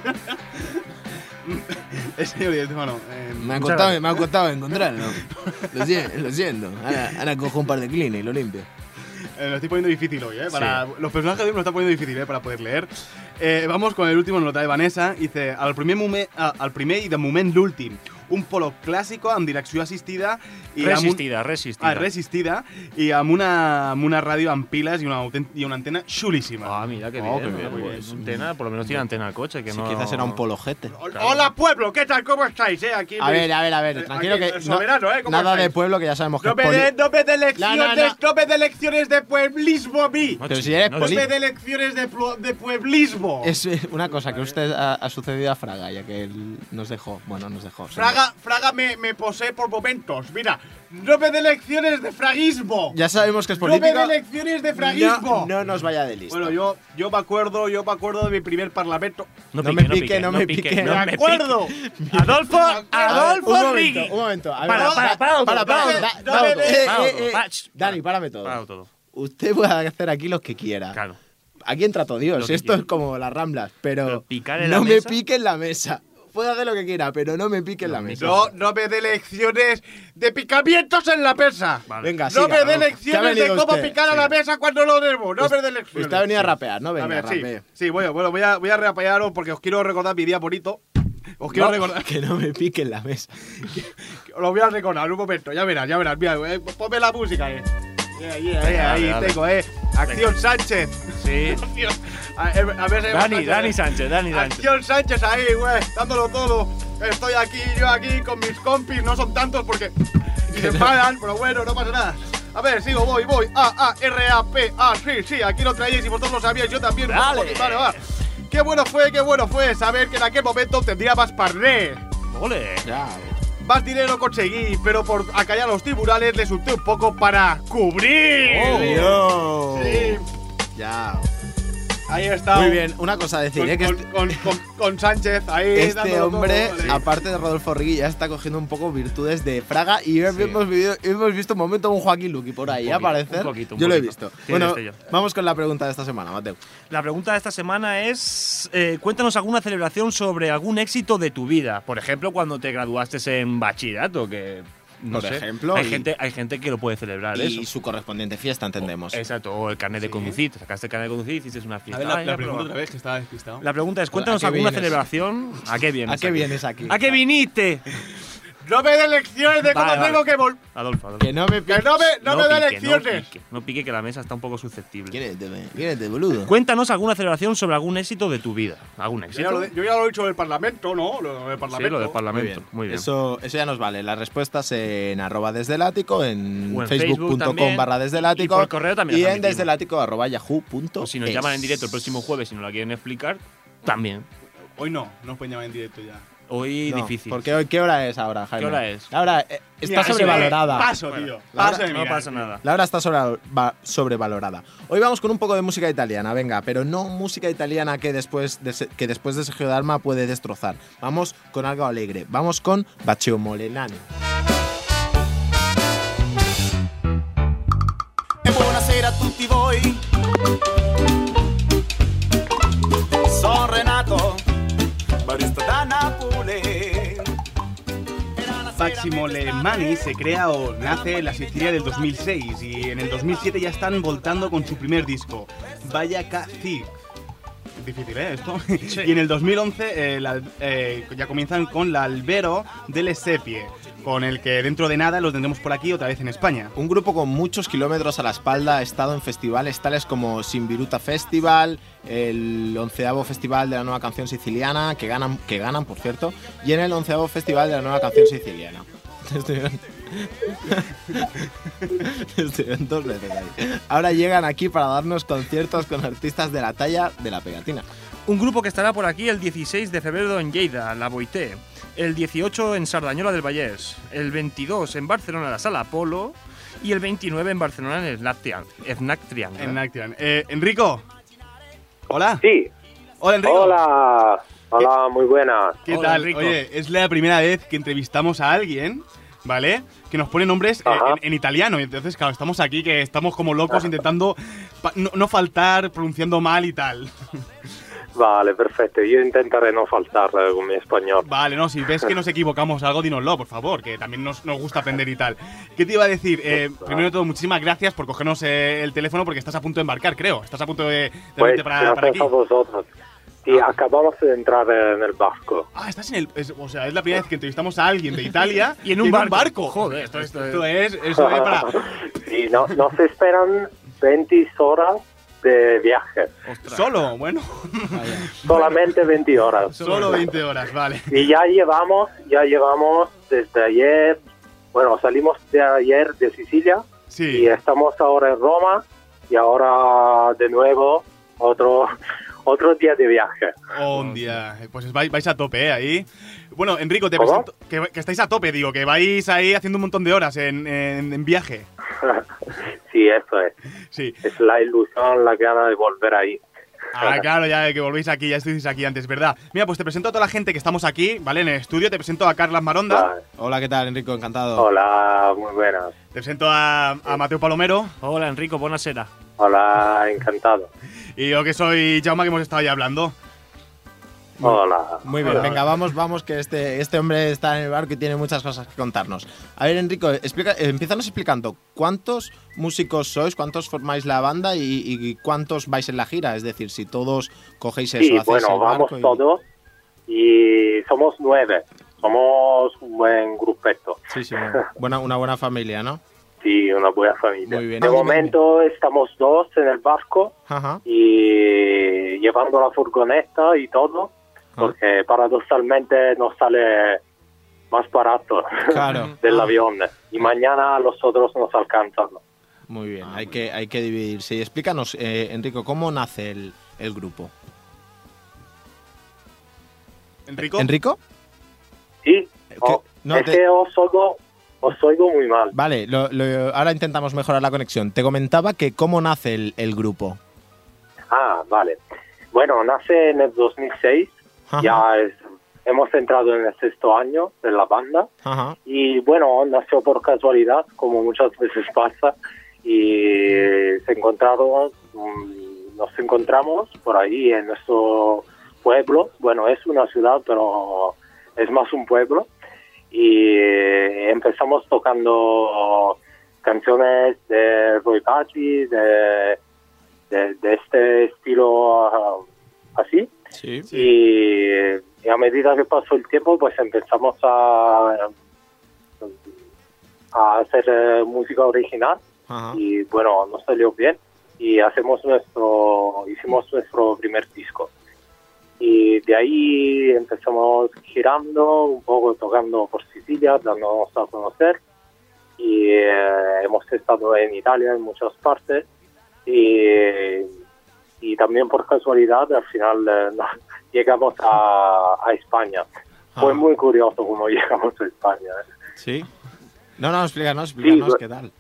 [SPEAKER 6] Señor Di Stéfano.
[SPEAKER 5] Me ha
[SPEAKER 3] Muchas
[SPEAKER 5] costado encontrarlo. Lo siento. Ahora cojo un par de clean y lo limpio.
[SPEAKER 6] Lo estoy poniendo difícil hoy, ¿eh? Los personajes de hoy me lo están poniendo difícil, ¿eh? Para poder leer. Vamos con el último, nos lo trae Vanessa. Dice, al primer i de moment l'últim. Un polo clàssico amb direcció assistida i
[SPEAKER 3] Resistida.
[SPEAKER 6] resistida i amb una ràdio amb piles i una antena xulíssima.
[SPEAKER 3] Ah, mira, qué bien.
[SPEAKER 2] Oh, qué bien,
[SPEAKER 3] Muy
[SPEAKER 2] pues.
[SPEAKER 3] Antena, por lo menos tiene antena al coche, que
[SPEAKER 2] Sí,
[SPEAKER 3] no...
[SPEAKER 2] quizás era un polojete.
[SPEAKER 6] Hola pueblo, ¿qué tal? ¿Cómo estáis? Aquí
[SPEAKER 2] A ver, tranquilo
[SPEAKER 6] aquí,
[SPEAKER 2] que
[SPEAKER 6] soberano, ¿eh? ¿Cómo
[SPEAKER 2] nada
[SPEAKER 6] estáis?
[SPEAKER 2] de pueblo que ya sabemos que
[SPEAKER 6] No
[SPEAKER 2] es poli...
[SPEAKER 6] me de elecciones,
[SPEAKER 2] No.
[SPEAKER 6] no me de elecciones de pueblismo a mí.
[SPEAKER 2] Pero si eres
[SPEAKER 3] No,
[SPEAKER 6] No
[SPEAKER 2] poli...
[SPEAKER 6] me de elecciones de pueblismo.
[SPEAKER 2] Es una cosa que usted ha sucedido a Fraga, ya que él nos dejó. Bueno, nos dejó.
[SPEAKER 6] Fraga me posee por momentos. Mira, no me de elecciones de fraguismo.
[SPEAKER 2] Ya sabemos que es
[SPEAKER 6] No me
[SPEAKER 2] político.
[SPEAKER 6] de elecciones de fraguismo.
[SPEAKER 2] No nos vaya de listo.
[SPEAKER 6] Bueno, yo me acuerdo de mi primer parlamento.
[SPEAKER 2] No me pique.
[SPEAKER 6] ¡Me acuerdo!
[SPEAKER 3] Adolfo
[SPEAKER 2] un
[SPEAKER 3] Rigui.
[SPEAKER 2] momento. A ver,
[SPEAKER 3] Para,
[SPEAKER 6] no me de-
[SPEAKER 2] Dani, párame todo.
[SPEAKER 3] Parado todo.
[SPEAKER 2] Usted puede hacer aquí lo que quiera.
[SPEAKER 3] Claro.
[SPEAKER 2] Aquí entra todo Dios.
[SPEAKER 3] Lo que
[SPEAKER 2] Esto
[SPEAKER 3] quiera.
[SPEAKER 2] es como las Ramblas, pero
[SPEAKER 3] Pero picar en
[SPEAKER 2] no
[SPEAKER 3] la
[SPEAKER 2] me
[SPEAKER 3] mesa.
[SPEAKER 2] pique en la mesa. Puede hacer lo que quiera, pero no me pique en la mesa.
[SPEAKER 6] No me de elecciones de picamientos en la mesa.
[SPEAKER 3] Vale.
[SPEAKER 2] Venga,
[SPEAKER 6] No
[SPEAKER 2] siga,
[SPEAKER 6] me de
[SPEAKER 2] vamos. ¿Qué ha
[SPEAKER 6] elecciones de
[SPEAKER 2] venido
[SPEAKER 6] cómo
[SPEAKER 2] usted?
[SPEAKER 6] picar a la mesa cuando lo debo. No me de elecciones.
[SPEAKER 2] Usted ha venido a rapear, ¿no? Venga,
[SPEAKER 6] A ver,
[SPEAKER 2] rapee.
[SPEAKER 6] sí, voy a rapearos porque os quiero recordar mi día bonito. Os quiero
[SPEAKER 2] No,
[SPEAKER 6] recordar.
[SPEAKER 2] que no me pique en la mesa.
[SPEAKER 6] Os lo voy a recordar un momento, ya verás. Mira, ponme la música, ahí
[SPEAKER 3] dale.
[SPEAKER 6] tengo, Acción Sánchez.
[SPEAKER 3] Sí.
[SPEAKER 6] A ver si
[SPEAKER 3] Dani Sánchez.
[SPEAKER 6] Acción Sánchez ahí, güey, dándolo todo. Estoy aquí, yo aquí con mis compis, no son tantos porque y se pagan, pero bueno, no pasa nada. A ver, sigo, voy. A-A-R-A-P-A, sí, aquí lo traíais y vosotros lo sabíais, yo también.
[SPEAKER 3] Dale.
[SPEAKER 6] Vale, va. Qué bueno fue saber que en aquel momento tendría más parné.
[SPEAKER 3] Ole.
[SPEAKER 2] Ya.
[SPEAKER 6] Más dinero conseguí, pero por acallar a los tribunales les unté un poco para cubrir.
[SPEAKER 2] Dios.
[SPEAKER 6] Sí,
[SPEAKER 2] Ya.
[SPEAKER 6] ahí está.
[SPEAKER 2] Muy bien, una cosa a decir,
[SPEAKER 6] Con,
[SPEAKER 2] que
[SPEAKER 6] con Sánchez ahí.
[SPEAKER 2] este
[SPEAKER 6] dándolo
[SPEAKER 2] hombre,
[SPEAKER 6] todo, ¿vale?
[SPEAKER 2] aparte de Rodolfo Rigui, ya está cogiendo un poco virtudes de Fraga y hemos visto un momento un Joaquín Luqui por ahí aparecer.
[SPEAKER 3] un poquito.
[SPEAKER 2] Yo lo he visto.
[SPEAKER 3] Tiene
[SPEAKER 2] Bueno,
[SPEAKER 3] destello.
[SPEAKER 2] vamos con la pregunta de esta semana, Mateo.
[SPEAKER 3] La pregunta de esta semana es, cuéntanos alguna celebración sobre algún éxito de tu vida. Por ejemplo, cuando te graduaste en bachillerato, que no
[SPEAKER 2] Por
[SPEAKER 3] sé,
[SPEAKER 2] ejemplo,
[SPEAKER 3] hay
[SPEAKER 2] y-
[SPEAKER 3] gente que lo puede celebrar
[SPEAKER 2] Y
[SPEAKER 3] eso.
[SPEAKER 2] su correspondiente fiesta, entendemos.
[SPEAKER 3] Exacto, o el carnet de conducir. Te sacaste el carnet de conducir y hiciste una
[SPEAKER 6] A
[SPEAKER 3] fiesta.
[SPEAKER 6] ver,
[SPEAKER 3] Ay,
[SPEAKER 6] la
[SPEAKER 3] ya,
[SPEAKER 6] pregunta
[SPEAKER 3] pero-
[SPEAKER 6] otra vez, que estaba despistado.
[SPEAKER 3] La pregunta es, cuéntanos
[SPEAKER 2] ¿A qué
[SPEAKER 3] alguna
[SPEAKER 2] vienes?
[SPEAKER 3] celebración. ¿A qué vienes?
[SPEAKER 2] ¿A qué
[SPEAKER 3] aquí?
[SPEAKER 2] vienes aquí?
[SPEAKER 3] ¿A qué viniste?
[SPEAKER 6] No me de lecciones de cómo
[SPEAKER 3] Vale,
[SPEAKER 6] tengo
[SPEAKER 3] vale.
[SPEAKER 6] que volver.
[SPEAKER 3] Adolfo.
[SPEAKER 2] Que no me
[SPEAKER 6] Que no me de
[SPEAKER 3] pique,
[SPEAKER 6] lecciones.
[SPEAKER 3] No pique, que la mesa está un poco susceptible.
[SPEAKER 5] ¿Quién es de boludo?
[SPEAKER 3] Cuéntanos alguna celebración sobre algún éxito de tu vida. ¿Algún éxito?
[SPEAKER 6] Yo ya lo he dicho del Parlamento, ¿no? Lo del
[SPEAKER 3] Sí,
[SPEAKER 6] Parlamento.
[SPEAKER 3] lo del
[SPEAKER 2] Muy
[SPEAKER 3] Parlamento.
[SPEAKER 2] bien.
[SPEAKER 3] Muy bien.
[SPEAKER 2] Eso ya nos vale. Las respuestas en @desde el ático, en
[SPEAKER 3] O en Facebook también.
[SPEAKER 2] facebook.com/desde el ático
[SPEAKER 3] Y por correo también
[SPEAKER 2] y
[SPEAKER 3] las
[SPEAKER 2] en
[SPEAKER 3] admitimos.
[SPEAKER 2] desde el ático @yahoo.es.
[SPEAKER 3] O si nos llaman en directo el próximo jueves y nos la quieren explicar, también.
[SPEAKER 6] Hoy no os pueden llamar en directo ya.
[SPEAKER 3] Hoy
[SPEAKER 2] No,
[SPEAKER 3] difícil.
[SPEAKER 2] porque hoy, ¿qué hora es ahora, Jaime?
[SPEAKER 3] ¿Qué hora es?
[SPEAKER 2] La hora está sobrevalorada.
[SPEAKER 6] Paso, tío.
[SPEAKER 2] La
[SPEAKER 6] Paso
[SPEAKER 2] hora-
[SPEAKER 6] de
[SPEAKER 3] No
[SPEAKER 6] mirar,
[SPEAKER 3] pasa
[SPEAKER 6] tío.
[SPEAKER 3] nada.
[SPEAKER 2] La hora está sobrevalorada. Hoy vamos con un poco de música italiana, venga, pero no música italiana que después de Sergio Dalma puede destrozar. Vamos con algo alegre. Vamos con Baccio Molinani.
[SPEAKER 7] E buonasera a tutti voi.
[SPEAKER 1] Con Renato, barista da Napoli.
[SPEAKER 6] Maximo Lemani se crea o nace en la Sicilia del 2006 y en el 2007 ya están voltando con su primer disco, Vaya Cazig. Difícil, esto.
[SPEAKER 3] Sí.
[SPEAKER 6] Y en el 2011 ya comienzan con l'Albero delle Seppie, con el que dentro de nada los tendremos por aquí otra vez en España.
[SPEAKER 2] Un grupo con muchos kilómetros a la espalda ha estado en festivales tales como Simbiruta Festival, el 11º Festival de la Nueva Canción Siciliana, que ganan, por cierto, y en el 11º Festival de la Nueva Canción Siciliana. Estuvieron 2 veces ahí. Ahora llegan aquí para darnos conciertos con artistas de la talla de la pegatina.
[SPEAKER 3] Un grupo que estará por aquí el 16 de febrero en Lleida, la Boité, el 18 en Sardañola del Vallès, el 22 en Barcelona, la Sala Apolo, y el 29 en Barcelona en el Fnac Triangle.
[SPEAKER 6] En Nactian. Enrico. Hola.
[SPEAKER 7] Sí.
[SPEAKER 6] Hola, Enrico.
[SPEAKER 7] Hola. Hola, muy buenas.
[SPEAKER 6] ¿Qué
[SPEAKER 3] Hola,
[SPEAKER 6] tal?
[SPEAKER 3] Enrico.
[SPEAKER 6] Oye, es la primera vez que entrevistamos a alguien, ¿vale? Que nos pone nombres
[SPEAKER 7] Ajá.
[SPEAKER 6] en italiano. Y entonces, claro, estamos aquí que estamos como locos intentando no faltar, pronunciando mal y tal.
[SPEAKER 7] Vale, perfecto. Yo intentaré no faltar con mi español.
[SPEAKER 6] Vale, no, si ves que nos equivocamos algo, dínoslo, por favor, que también nos gusta aprender y tal. ¿Qué te iba a decir? Primero de todo, muchísimas gracias por cogernos el teléfono porque estás a punto de embarcar, creo. Estás a punto de
[SPEAKER 7] Pues
[SPEAKER 6] venirte para
[SPEAKER 7] gracias
[SPEAKER 6] aquí.
[SPEAKER 7] a vosotros. Sí, acabamos de entrar en el barco.
[SPEAKER 6] Ah, estás en el... o sea, es la primera vez que entrevistamos a alguien de Italia
[SPEAKER 3] Y en un barco. Joder,
[SPEAKER 6] Esto es
[SPEAKER 7] Eso
[SPEAKER 6] para...
[SPEAKER 7] Sí, nos esperan 20 horas de viaje.
[SPEAKER 3] Ostras.
[SPEAKER 6] Solo, bueno.
[SPEAKER 7] Solamente 20 horas.
[SPEAKER 6] Solo 20 horas, vale.
[SPEAKER 7] Y ya llevamos desde ayer, bueno, salimos de ayer de Sicilia y
[SPEAKER 6] Sí.
[SPEAKER 7] estamos ahora en Roma y ahora de nuevo otro día de viaje.
[SPEAKER 6] Un día. Pues vais a tope, ahí. Bueno, Enrico, te
[SPEAKER 7] ¿Cómo?
[SPEAKER 6] presento... Que estáis a tope, digo, que vais ahí haciendo un montón de horas en viaje.
[SPEAKER 7] Sí, eso es.
[SPEAKER 6] Sí.
[SPEAKER 7] Es la ilusión, la gana de volver ahí.
[SPEAKER 6] Ah, claro, ya que volvéis aquí, ya estuvisteis aquí antes, ¿verdad? Mira, pues te presento a toda la gente que estamos aquí, ¿vale? En el estudio, te presento a Carlas Maronda,
[SPEAKER 7] Vale.
[SPEAKER 2] Hola, ¿qué tal, Enrico? Encantado.
[SPEAKER 7] Hola, muy buenas.
[SPEAKER 6] te presento a Mateo Palomero,
[SPEAKER 3] Hola, Enrico, buonasera.
[SPEAKER 7] Hola, encantado.
[SPEAKER 6] y yo que soy Jaume, que hemos estado ya hablando.
[SPEAKER 7] Hola.
[SPEAKER 2] Muy bien, venga, vamos, que este hombre está en el barco y tiene muchas cosas que contarnos. A ver, Enrico, empiézanos explicando, ¿cuántos músicos sois, cuántos formáis la banda y cuántos vais en la gira? Es decir, si todos cogéis eso,
[SPEAKER 7] Sí,
[SPEAKER 2] hacéis
[SPEAKER 7] bueno,
[SPEAKER 2] el
[SPEAKER 7] vamos
[SPEAKER 2] barco y...
[SPEAKER 7] todos y somos 9. Somos un buen grupeto.
[SPEAKER 2] Sí, una buena familia, ¿no?
[SPEAKER 7] Sí, una buena familia.
[SPEAKER 2] Muy bien.
[SPEAKER 7] De momento estamos 2 en el barco
[SPEAKER 2] Ajá.
[SPEAKER 7] y llevando la furgoneta y todo, porque paradoksalmente nos sale más barato
[SPEAKER 2] Claro.
[SPEAKER 7] del avión. Y mañana los otros nos alcanzan.
[SPEAKER 2] Muy bien, hay que dividirse. Y explícanos, Enrico, ¿cómo nace el grupo?
[SPEAKER 6] ¿Enrico?
[SPEAKER 2] ¿Enrico?
[SPEAKER 7] Sí,
[SPEAKER 2] No,
[SPEAKER 7] es que os oigo muy mal.
[SPEAKER 2] Vale, ahora intentamos mejorar la conexión. Te comentaba que cómo nace el grupo.
[SPEAKER 7] Ah, vale. Bueno, nace en el 2006.
[SPEAKER 2] Ajá.
[SPEAKER 7] Ya hemos entrado en el 6º año de la banda.
[SPEAKER 2] Ajá.
[SPEAKER 7] Y bueno, nació por casualidad, como muchas veces pasa. Y nos encontramos por ahí en nuestro pueblo. Bueno, es una ciudad, pero es más un pueblo. Y empezamos tocando canciones de Roy Batty, de este estilo así.
[SPEAKER 2] Sí.
[SPEAKER 7] Y a medida que pasó el tiempo, pues empezamos a hacer música original.
[SPEAKER 2] Ajá.
[SPEAKER 7] Y bueno, nos salió bien y hicimos nuestro primer disco. Y de ahí empezamos girando, un poco tocando por Sicilia, dándonos a conocer. Y hemos estado en Italia, en muchas partes. Y también por casualidad, al final llegamos a España. Fue muy curioso cómo llegamos a España.
[SPEAKER 2] Sí. No, explícanos,
[SPEAKER 7] Sí,
[SPEAKER 2] ¿qué tal?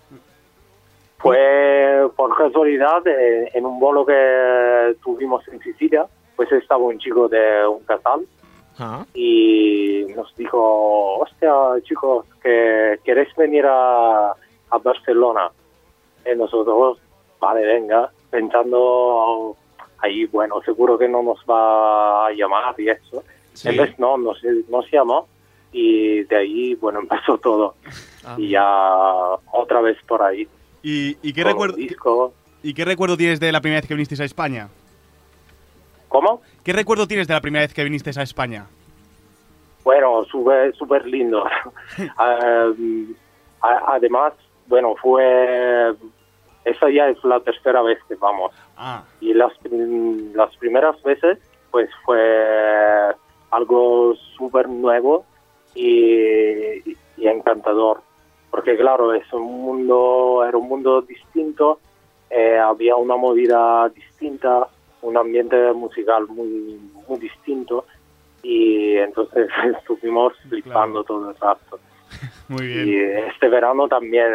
[SPEAKER 7] Fue por casualidad en un bolo que tuvimos en Sicilia, pues estaba un chico de un casal
[SPEAKER 2] Ajá.
[SPEAKER 7] y nos dijo, hostia chicos, que queréis venir a Barcelona. Y nosotros, vale, venga, pensando ahí, bueno, seguro que no nos va a llamar y eso.
[SPEAKER 1] Sí.
[SPEAKER 7] Entonces, no, nos llamó y de ahí, bueno, empezó todo. Y ya otra vez por ahí.
[SPEAKER 1] ¿Y qué
[SPEAKER 7] con
[SPEAKER 1] recuerdo?
[SPEAKER 7] un disco.
[SPEAKER 1] ¿Y qué recuerdo tienes de la primera vez que vinisteis a España?
[SPEAKER 7] ¿Cómo?
[SPEAKER 1] ¿Qué recuerdo tienes de la primera vez que vinisteis a España?
[SPEAKER 7] Bueno, súper lindo. Además, bueno, esa ya es la tercera vez que vamos. Y las primeras veces, pues fue algo súper nuevo y encantador. Porque claro, era un mundo distinto, había una movida distinta, un ambiente musical muy, muy distinto. Y entonces estuvimos flipando todo el rato.
[SPEAKER 1] Muy bien.
[SPEAKER 7] Y este verano también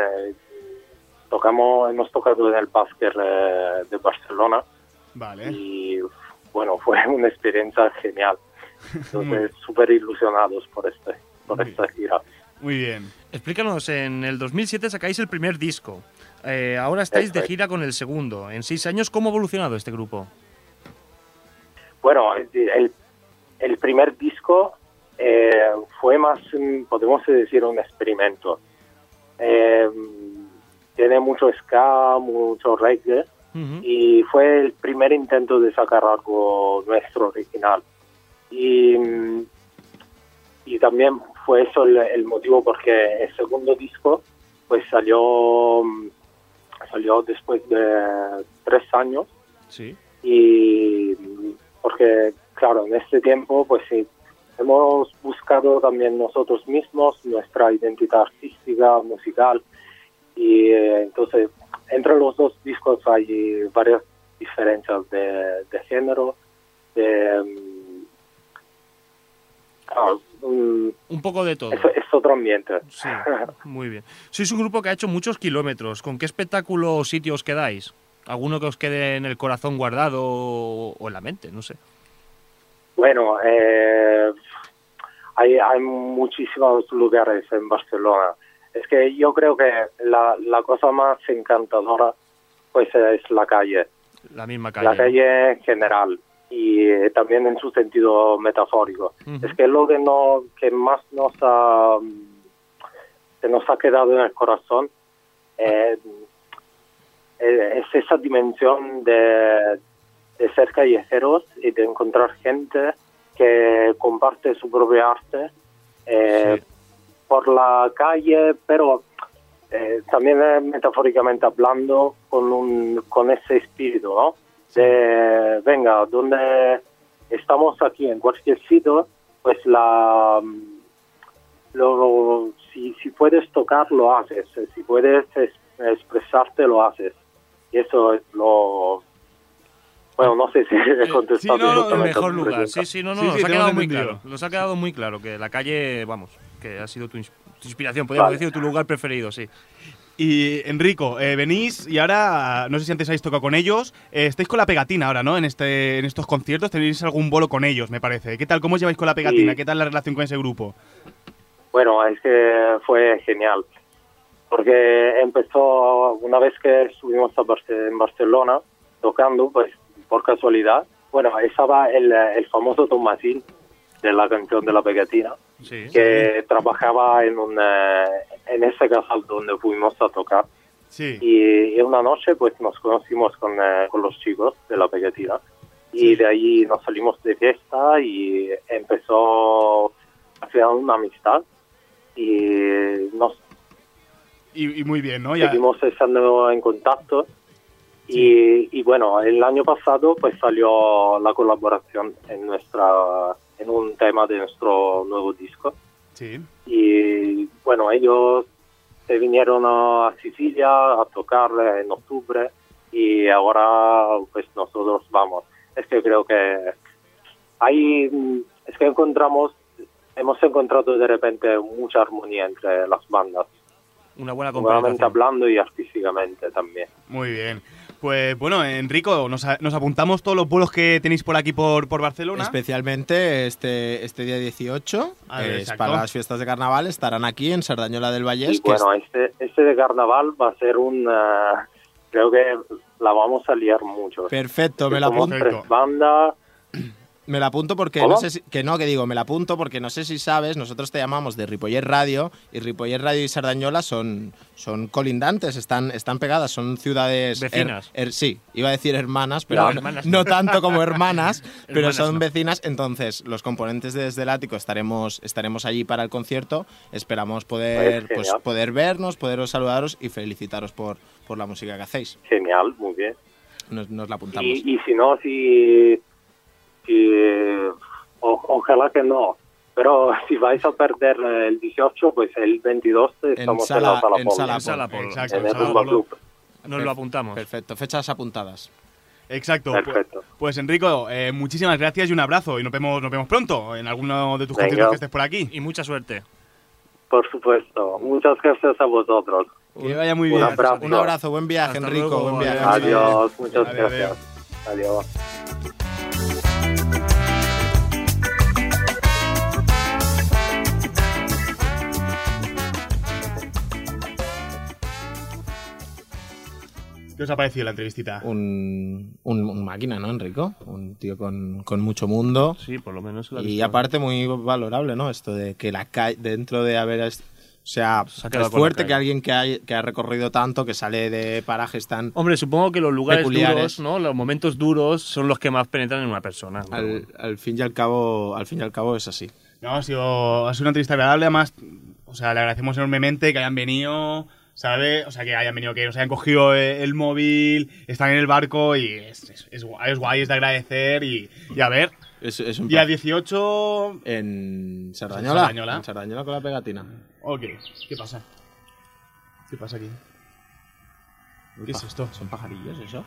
[SPEAKER 7] hemos tocado en el Basker de Barcelona.
[SPEAKER 1] Vale.
[SPEAKER 7] Y bueno, fue una experiencia genial. Entonces, súper ilusionados por esta gira.
[SPEAKER 1] Muy bien.
[SPEAKER 3] Explícanos, en el 2007 sacáis el primer disco. Ahora estáis de gira con el segundo. En 6 años, ¿cómo ha evolucionado este grupo?
[SPEAKER 7] Bueno, el primer disco fue más, podemos decir, un experimento. Tiene mucho ska, mucho reggae, y fue el primer intento de sacar algo nuestro, original. Y también fue eso el motivo porque el segundo disco pues salió después de 3 años.
[SPEAKER 3] Sí.
[SPEAKER 7] Y porque, claro, en este tiempo, pues sí, hemos buscado también nosotros mismos nuestra identidad artística, musical, y entonces entre los dos discos hay varias diferencias de género,
[SPEAKER 3] un poco de todo.
[SPEAKER 7] Es otro ambiente.
[SPEAKER 3] Sí, muy bien. Sois un grupo que ha hecho muchos kilómetros. ¿Con qué espectáculo o sitio os quedáis? ¿Alguno que os quede en el corazón guardado o en la mente? No sé.
[SPEAKER 7] Bueno, hay muchísimos lugares en Barcelona. Es que yo creo que la cosa más encantadora pues es la calle.
[SPEAKER 3] La misma calle.
[SPEAKER 7] La calle en general y también en su sentido metafórico. Es que lo que más nos ha quedado en el corazón es esa dimensión de ser callejeros y de encontrar gente que comparte su propio arte por la calle, pero también metafóricamente hablando con ese espíritu, ¿no? De, venga, donde estamos aquí, en cualquier sitio, pues si puedes tocar, lo haces. Si puedes expresarte, lo haces. Y eso es lo... Bueno, no sé si he contestado.
[SPEAKER 3] Sí, no, el mejor lugar. Sí, nos ha quedado muy claro. Nos ha quedado muy claro que la calle, vamos, que ha sido tu inspiración, podríamos decir, tu lugar preferido, sí.
[SPEAKER 1] Y Enrico, venís y ahora, no sé si antes habéis tocado con ellos, estáis con La Pegatina ahora, ¿no? En estos conciertos tenéis algún bolo con ellos, me parece. ¿Qué tal? ¿Cómo os lleváis con La Pegatina? Sí. ¿Qué tal la relación con ese grupo?
[SPEAKER 7] Bueno, es que fue genial, porque empezó una vez que estuvimos en Barcelona tocando, pues por casualidad, bueno, estaba el famoso Tomasín de la canción de La Pegatina, sí, que trabajaba en ese casal donde fuimos a tocar.
[SPEAKER 1] Sí.
[SPEAKER 7] Y una noche pues nos conocimos con los chicos de La Pegatina y de ahí nos salimos de fiesta y empezó a crear una amistad y
[SPEAKER 1] muy bien, ¿no?
[SPEAKER 7] Seguimos estando en contacto. Sí. Y bueno, el año pasado pues salió la colaboración en un tema de nuestro nuevo disco.
[SPEAKER 1] Sí.
[SPEAKER 7] Y bueno, ellos se vinieron a Sicilia a tocar en octubre y ahora pues nosotros vamos. Es que creo que hemos encontrado de repente mucha armonía entre las bandas.
[SPEAKER 3] Una buena comparación.
[SPEAKER 7] Hablando y artísticamente también.
[SPEAKER 1] Muy bien. Pues bueno, Enrico, nos apuntamos todos los vuelos que tenéis por aquí por Barcelona.
[SPEAKER 2] Especialmente este día 18, para las fiestas de carnaval, estarán aquí en Cerdanyola del Vallès.
[SPEAKER 7] Y bueno, este de carnaval va a ser creo que la vamos a liar mucho.
[SPEAKER 2] Perfecto, me la
[SPEAKER 7] Somos
[SPEAKER 2] apunto.
[SPEAKER 7] 3 bandas.
[SPEAKER 2] Me la apunto porque
[SPEAKER 7] ¿Cómo?
[SPEAKER 2] no sé si, me la apunto porque no sé si sabes, nosotros te llamamos de Ripollet Radio y Ripollet Radio y Sardañola son colindantes, están pegadas, son ciudades
[SPEAKER 3] Vecinas.
[SPEAKER 2] Sí, iba a decir hermanas, pero
[SPEAKER 3] hermanas
[SPEAKER 2] no tanto como hermanas, pero
[SPEAKER 3] Hermanas
[SPEAKER 2] son
[SPEAKER 3] no.
[SPEAKER 2] vecinas. Entonces, los componentes de Desde el Ático estaremos allí para el concierto. Esperamos poder
[SPEAKER 7] Pues genial.
[SPEAKER 2] poder vernos, poderos saludaros y felicitaros por la música que hacéis.
[SPEAKER 7] Genial, muy bien.
[SPEAKER 2] Nos la apuntamos.
[SPEAKER 7] Y si no, ojalá que no. Pero si vais a perder el 18, pues el 22 estamos en la Sala Polo.
[SPEAKER 3] Sala Polo.
[SPEAKER 6] Exacto,
[SPEAKER 7] En el
[SPEAKER 6] Sala
[SPEAKER 7] Rumba
[SPEAKER 6] Polo.
[SPEAKER 7] Club.
[SPEAKER 3] Nos lo apuntamos.
[SPEAKER 2] Perfecto, fechas apuntadas.
[SPEAKER 6] Exacto.
[SPEAKER 7] Perfecto.
[SPEAKER 6] Pues Enrico, muchísimas gracias y un abrazo. Y nos vemos pronto en alguno de tus
[SPEAKER 7] Venga.
[SPEAKER 6] conciertos que estés por aquí.
[SPEAKER 3] Y mucha suerte.
[SPEAKER 7] Por supuesto. Muchas gracias a vosotros.
[SPEAKER 6] Que vaya muy
[SPEAKER 7] Un
[SPEAKER 6] bien.
[SPEAKER 7] abrazo.
[SPEAKER 2] Un abrazo, buen viaje,
[SPEAKER 3] Hasta
[SPEAKER 2] Enrico,
[SPEAKER 3] luego,
[SPEAKER 2] buen viaje.
[SPEAKER 7] Adiós. Muchas
[SPEAKER 6] Adiós.
[SPEAKER 7] gracias. Adiós.
[SPEAKER 6] ¿Qué os ha parecido la entrevistita?
[SPEAKER 2] Un máquina, ¿no, Enrico? Un tío con mucho mundo.
[SPEAKER 3] Sí, por lo menos.
[SPEAKER 2] Y aparte muy valorable, ¿no? Esto de que la calle, dentro de haber... O sea,
[SPEAKER 3] Se ha quedado
[SPEAKER 2] es
[SPEAKER 3] con la
[SPEAKER 2] fuerte
[SPEAKER 3] calle.
[SPEAKER 2] que alguien que ha recorrido tanto, que sale de parajes tan...
[SPEAKER 3] Hombre, supongo que los lugares
[SPEAKER 2] peculiares.
[SPEAKER 3] duros, ¿no? Los momentos duros son los que más penetran en una persona. ¿no?
[SPEAKER 2] Al fin y al cabo es así.
[SPEAKER 6] No, ha sido una entrevista agradable. Además, o sea, le agradecemos enormemente que hayan venido, ¿sabe? O sea, que hayan venido, que nos hayan cogido el móvil, están en el barco y es guay, es de agradecer. Y a ver,
[SPEAKER 2] Es un
[SPEAKER 6] día 18...
[SPEAKER 2] en Sardañola.
[SPEAKER 6] Sardañola.
[SPEAKER 2] En Sardañola con la pegatina.
[SPEAKER 6] Ok, ¿qué pasa? ¿Qué pasa aquí? ¿Qué es esto?
[SPEAKER 2] ¿Son pajarillos eso?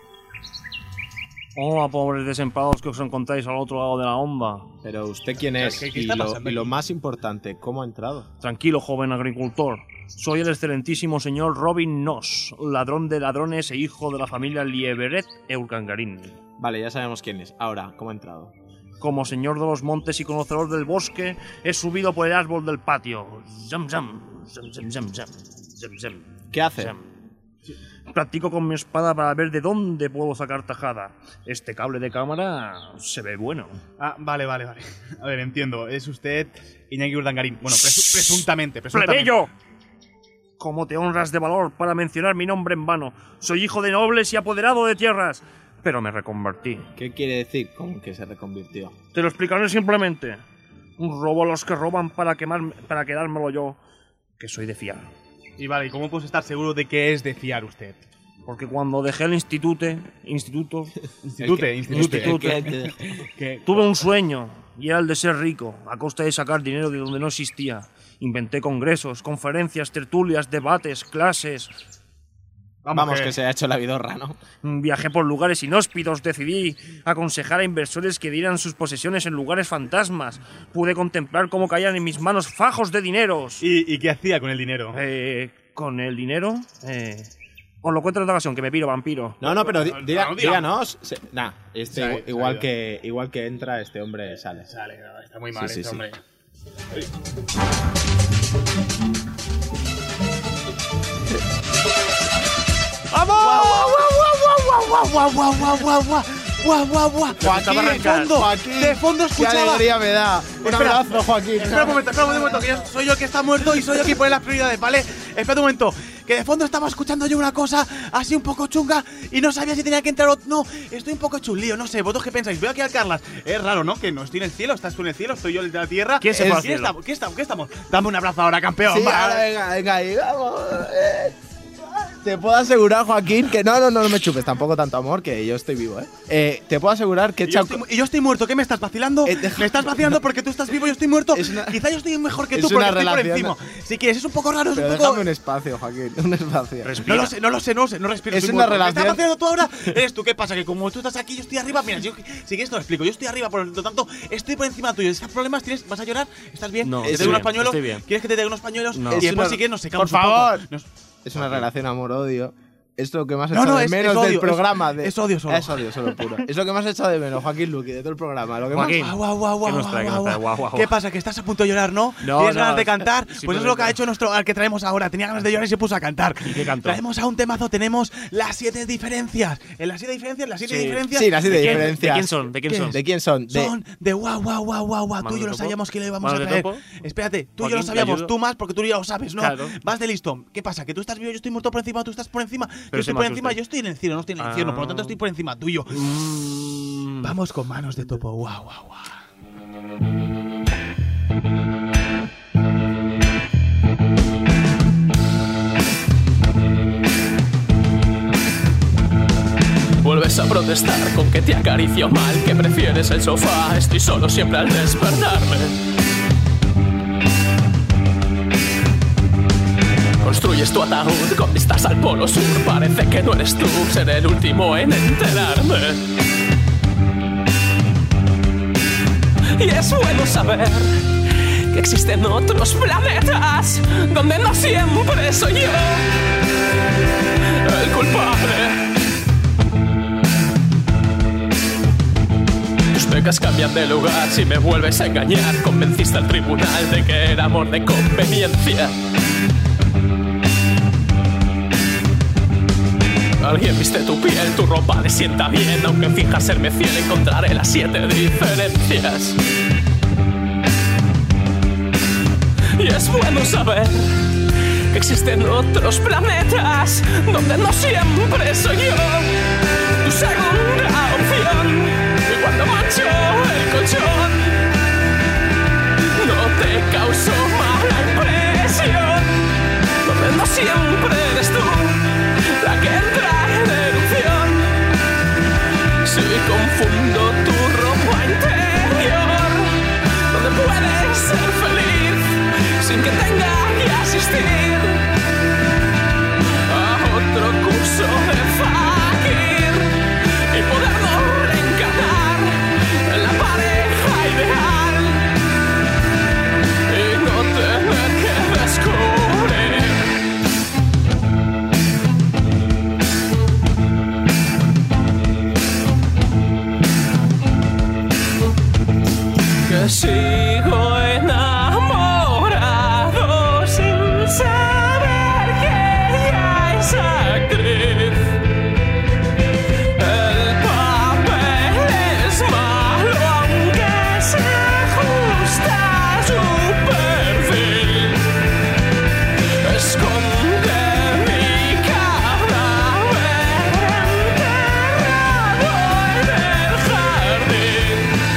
[SPEAKER 3] Hola, pobres desempleados que os encontráis al otro lado de la onda.
[SPEAKER 2] Pero usted quién es
[SPEAKER 6] ¿Qué está pasando
[SPEAKER 2] y lo
[SPEAKER 6] aquí?
[SPEAKER 2] más importante, ¿cómo ha entrado?
[SPEAKER 3] Tranquilo, joven agricultor. Soy el excelentísimo señor Robin Noss, ladrón de ladrones e hijo de la familia Lieberet Eurcangarín.
[SPEAKER 2] Vale, ya sabemos quién es. Ahora, ¿cómo ha entrado?
[SPEAKER 3] Como señor de los montes y conocedor del bosque, he subido por el árbol del patio. Zam, zam, zam, zam, zam, zam, zam, zam,
[SPEAKER 2] ¿Qué hace?
[SPEAKER 3] zam. Practico con mi espada para ver de dónde puedo sacar tajada. Este cable de cámara se ve bueno.
[SPEAKER 6] Ah, vale. A ver, entiendo. Es usted Iñaki Urdangarín. Bueno, presuntamente.
[SPEAKER 3] ¡Plebeyo! ¿Cómo te honras de valor para mencionar mi nombre en vano? Soy hijo de nobles y apoderado de tierras. Pero me reconvertí.
[SPEAKER 2] ¿Qué quiere decir con que se reconvirtió?
[SPEAKER 3] Te lo explicaré simplemente. Un robo a los que roban para quedármelo yo, que soy de fiar.
[SPEAKER 6] Y vale, ¿y cómo puedes estar seguro de que es de fiar usted?
[SPEAKER 3] Porque cuando dejé el instituto,
[SPEAKER 6] Institute. Que-
[SPEAKER 3] tuve un sueño, y era el de ser rico, a costa de sacar dinero de donde no existía. Inventé congresos, conferencias, tertulias, debates, clases.
[SPEAKER 2] Vamos, que se ha hecho la vidorra, ¿no?
[SPEAKER 3] Viajé por lugares inhóspitos, decidí aconsejar a inversores que dieran sus posesiones en lugares fantasmas. Pude contemplar cómo caían en mis manos fajos de dineros.
[SPEAKER 6] ¿Y qué hacía con el dinero?
[SPEAKER 3] ¿Con el dinero? Os lo cuento en otra ocasión, que me piro, vampiro.
[SPEAKER 2] No, pero
[SPEAKER 6] digamos.
[SPEAKER 2] díganos.
[SPEAKER 6] Se
[SPEAKER 2] igual
[SPEAKER 6] ha
[SPEAKER 2] que entra, este hombre sale.
[SPEAKER 6] Sale, no, está muy mal
[SPEAKER 2] Sí,
[SPEAKER 6] este
[SPEAKER 2] sí,
[SPEAKER 6] hombre.
[SPEAKER 2] Joaquín,
[SPEAKER 6] de fondo
[SPEAKER 2] qué
[SPEAKER 6] escuchaba.
[SPEAKER 2] alegría me da. Un
[SPEAKER 6] Espera.
[SPEAKER 2] abrazo, Joaquín.
[SPEAKER 6] Espera un momento, que yo soy yo el que está muerto y soy yo quien pone las prioridades, ¿vale? Espera un momento, que de fondo estaba escuchando yo una cosa así un poco chunga y no sabía si tenía que entrar o no. Estoy un poco chulío, no sé, ¿vosotros qué pensáis? Veo aquí al Carlas. Es raro, ¿no? Que no estoy en el cielo, estás tú en el cielo, estoy yo el de la tierra.
[SPEAKER 3] ¿Quién se fue al cielo?
[SPEAKER 6] ¿Qué estamos? Dame un abrazo ahora, campeón.
[SPEAKER 2] Sí,
[SPEAKER 6] va.
[SPEAKER 2] ahora venga, ahí vamos. Te puedo asegurar, Joaquín, que no me chupes tampoco tanto amor, que yo estoy vivo, ¿eh? Te puedo asegurar que he
[SPEAKER 6] Y yo,
[SPEAKER 2] echado...
[SPEAKER 6] yo estoy muerto, ¿qué me estás vacilando? Me estás vacilando porque tú estás vivo y yo estoy muerto. Quizá yo estoy mejor que
[SPEAKER 2] es
[SPEAKER 6] tú porque
[SPEAKER 2] una
[SPEAKER 6] estoy por
[SPEAKER 2] relación-
[SPEAKER 6] encima. Si quieres, es un poco raro, es
[SPEAKER 2] Pero
[SPEAKER 6] un poco.
[SPEAKER 2] déjame un espacio, Joaquín, un espacio.
[SPEAKER 6] No lo sé, no respiro.
[SPEAKER 2] Es
[SPEAKER 6] estoy
[SPEAKER 2] una
[SPEAKER 6] muerto. ¿Me estás
[SPEAKER 2] relación-
[SPEAKER 6] vaciando tú ahora? Eres tú, ¿qué pasa? Que como tú estás aquí, yo estoy arriba. Mira, yo, si quieres te lo explico. Yo estoy arriba, por lo tanto, estoy por encima tuyo. ¿Tienes problemas? ¿Vas a llorar? ¿Estás bien?
[SPEAKER 3] No,
[SPEAKER 6] ¿Te
[SPEAKER 3] estoy
[SPEAKER 6] traigo unos
[SPEAKER 3] bien,
[SPEAKER 6] pañuelos?
[SPEAKER 3] estoy bien.
[SPEAKER 6] ¿Quieres que te traiga unos pañuelos?
[SPEAKER 3] No.
[SPEAKER 6] Y
[SPEAKER 2] Es
[SPEAKER 6] después,
[SPEAKER 2] una-
[SPEAKER 6] si quieres, nos secamos
[SPEAKER 2] Por
[SPEAKER 6] un poco.
[SPEAKER 2] favor. Es una relación amor-odio es lo que más he echado de menos del programa.
[SPEAKER 6] Es odio solo.
[SPEAKER 2] Es odio solo puro. Es lo que más he echado de menos, Joaquín Luqui, de todo el programa. Lo que
[SPEAKER 3] Joaquín.
[SPEAKER 2] más...
[SPEAKER 6] Guau. ¿Qué pasa? ¿Que estás a punto de llorar, no?
[SPEAKER 3] No,
[SPEAKER 6] ¿Tienes
[SPEAKER 3] no,
[SPEAKER 6] ganas de cantar?
[SPEAKER 3] sí,
[SPEAKER 6] Pues eso es lo que ha hecho al que traemos ahora. Tenía ganas de llorar y se puso a cantar.
[SPEAKER 3] ¿Y qué cantó?
[SPEAKER 6] Traemos a un temazo, tenemos las 7 diferencias. En las 7 diferencias,
[SPEAKER 2] Sí, las 7
[SPEAKER 3] ¿De quién
[SPEAKER 2] diferencias.
[SPEAKER 3] son? ¿De quién son?
[SPEAKER 2] ¿De quién son?
[SPEAKER 6] Son de guau. Tú y yo lo
[SPEAKER 3] Topo?
[SPEAKER 6] sabíamos que le íbamos a
[SPEAKER 3] ¿Manos de
[SPEAKER 6] traer.
[SPEAKER 3] Topo?
[SPEAKER 6] Espérate, tú y yo
[SPEAKER 3] Joaquín,
[SPEAKER 6] lo
[SPEAKER 3] ¿te
[SPEAKER 6] sabíamos,
[SPEAKER 3] ayudo?
[SPEAKER 6] tú más porque tú ya lo sabes, ¿no?
[SPEAKER 3] Claro.
[SPEAKER 6] Vas de listo. ¿Qué pasa? ¿Que tú estás vivo, yo estoy muerto por encima, tú estás por encima? Yo
[SPEAKER 3] Pero
[SPEAKER 6] estoy
[SPEAKER 3] se
[SPEAKER 6] por
[SPEAKER 3] me
[SPEAKER 6] encima,
[SPEAKER 3] asusta.
[SPEAKER 6] yo estoy en el cielo, no estoy en el infierno, por lo tanto estoy por encima tuyo. Vamos con Manos de Topo. Guau.
[SPEAKER 8] Vuelves a protestar con que te acaricio mal, que prefieres el sofá, estoy solo siempre al despertarme. Construyes tu ataúd con vistas al polo sur, parece que no eres tú, seré el último en enterarme. Y es bueno saber que existen otros planetas donde no siempre soy yo el culpable. Tus pecas cambian de lugar si me vuelves a engañar. Convenciste al tribunal de que era amor de conveniencia. Alguien viste tu piel, tu ropa le sienta bien. Aunque finjas serme fiel, encontraré las 7 diferencias. Y es bueno saber que existen otros planetas donde no siempre soy yo tu segunda opción. Y cuando mancho el colchón no te causo mala impresión, donde no siempre eres tú la que entra en erupción. Si confundo tu ropa interior, donde puedes ser feliz sin que tenga que asistir a otro curso de fakir y podernos reencarnar en la pareja ideal y no tener que descubrir que sigo enamorado sin saber que ella es actriz. El papel es malo aunque se ajusta a su perfil. Esconde mi cadáver enterrado en el jardín.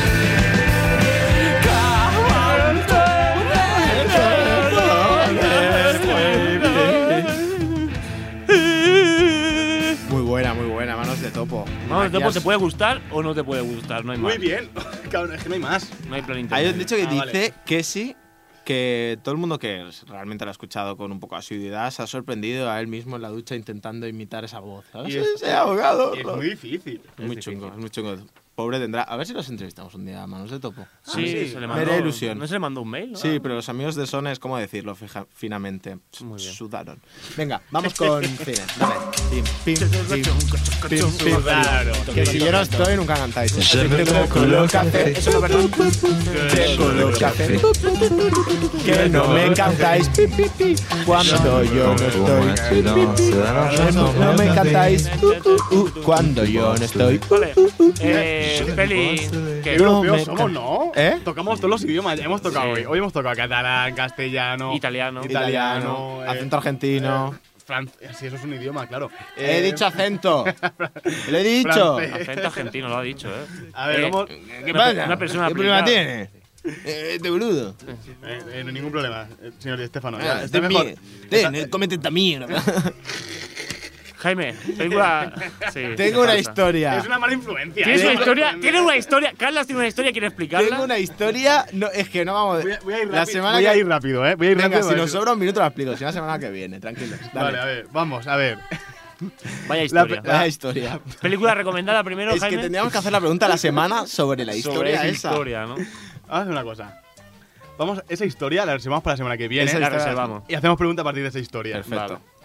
[SPEAKER 2] Muy buena, Manos de Topo.
[SPEAKER 3] Manos de Topo,
[SPEAKER 2] Gracias.
[SPEAKER 3] ¿te puede gustar o no te puede gustar? No hay más.
[SPEAKER 6] Muy bien. Cabrón, es que no hay más.
[SPEAKER 3] No hay plan
[SPEAKER 2] Hay
[SPEAKER 3] intermedio.
[SPEAKER 2] un dicho que dice
[SPEAKER 6] vale.
[SPEAKER 2] que sí, que todo el mundo que realmente lo ha escuchado con un poco de asiduidad se ha sorprendido a él mismo en la ducha intentando imitar esa voz. ¿Sabes?
[SPEAKER 6] Y es-
[SPEAKER 2] Ese abogado.
[SPEAKER 6] Y es muy difícil.
[SPEAKER 2] Es muy chungo, es muy chungo. Pobre tendrá. A ver si los entrevistamos un día a Manos de Topo.
[SPEAKER 3] Sí,
[SPEAKER 6] sí,
[SPEAKER 3] se le
[SPEAKER 2] me
[SPEAKER 3] mandó.
[SPEAKER 2] haría ilusión.
[SPEAKER 3] ¿No se le mandó un mail? ¿no?
[SPEAKER 2] Sí, pero los amigos de Sony es como decirlo finamente.
[SPEAKER 3] Muy bien.
[SPEAKER 2] Sudaron. Venga, vamos con cine. Dale. Pim, pim, pim, pim, pim.
[SPEAKER 3] Claro.
[SPEAKER 2] Que si yo no estoy, nunca cantáis. Te café. Eso no, perdón. Te café. Que no me cantáis. Pi, pi, pi. Cuando yo no estoy. No me cantáis. Cuando yo no estoy.
[SPEAKER 3] Vale. Peli. Que
[SPEAKER 2] No
[SPEAKER 6] Europeos
[SPEAKER 2] me
[SPEAKER 6] somos, ¿no?
[SPEAKER 2] ¿Eh?
[SPEAKER 6] Tocamos todos los idiomas. Ya hemos tocado
[SPEAKER 3] Sí.
[SPEAKER 6] hoy. Hoy hemos tocado catalán, castellano,
[SPEAKER 3] Italiano.
[SPEAKER 6] italiano,
[SPEAKER 2] Acento argentino.
[SPEAKER 6] Sí, eso es un idioma, claro.
[SPEAKER 2] He dicho acento. Lo he dicho.
[SPEAKER 6] francés.
[SPEAKER 3] Acento argentino, lo ha dicho, ¿eh?
[SPEAKER 6] A ver, vamos.
[SPEAKER 2] ¿Qué
[SPEAKER 3] Una
[SPEAKER 2] pasa?
[SPEAKER 3] una persona
[SPEAKER 2] ¿Qué problema
[SPEAKER 3] aplicada.
[SPEAKER 2] tiene? Este boludo.
[SPEAKER 6] No hay ningún problema, señor Di Stefano.
[SPEAKER 2] Ah,
[SPEAKER 6] Está mejor.
[SPEAKER 2] Cómete esta mierda.
[SPEAKER 3] Jaime, película. Sí,
[SPEAKER 2] Tengo una
[SPEAKER 3] falsa.
[SPEAKER 2] historia.
[SPEAKER 6] Es una mala influencia.
[SPEAKER 3] ¿Tienes
[SPEAKER 6] ¿eh?
[SPEAKER 3] una historia? ¿Tienes una historia? Carlas tiene una historia, ¿quiere explicarla?
[SPEAKER 2] Tengo una historia. No, es que no vamos.
[SPEAKER 6] Voy a ir
[SPEAKER 2] la
[SPEAKER 6] rápido.
[SPEAKER 2] semana
[SPEAKER 6] Voy a
[SPEAKER 2] que-
[SPEAKER 6] ir rápido, ¿eh? Voy a ir
[SPEAKER 2] Venga,
[SPEAKER 6] rápido.
[SPEAKER 2] si nos sobra un minuto la explico. Si no, la semana que viene, tranquilos. Dale.
[SPEAKER 6] Vale, a ver, vamos, a ver.
[SPEAKER 3] Vaya historia.
[SPEAKER 2] Vaya historia.
[SPEAKER 3] Película recomendada primero,
[SPEAKER 2] Es que
[SPEAKER 3] Jaime.
[SPEAKER 2] tendríamos que hacer la pregunta a la semana sobre la
[SPEAKER 3] sobre
[SPEAKER 2] historia
[SPEAKER 3] esa
[SPEAKER 2] esa.
[SPEAKER 3] historia, ¿no?
[SPEAKER 6] Vamos a hacer una cosa. Esa historia la reservamos para la semana que viene.
[SPEAKER 2] Esa
[SPEAKER 3] La
[SPEAKER 2] historia-
[SPEAKER 3] reservamos.
[SPEAKER 6] Y hacemos pregunta a partir de esa historia.
[SPEAKER 2] Perfecto.
[SPEAKER 3] Vale.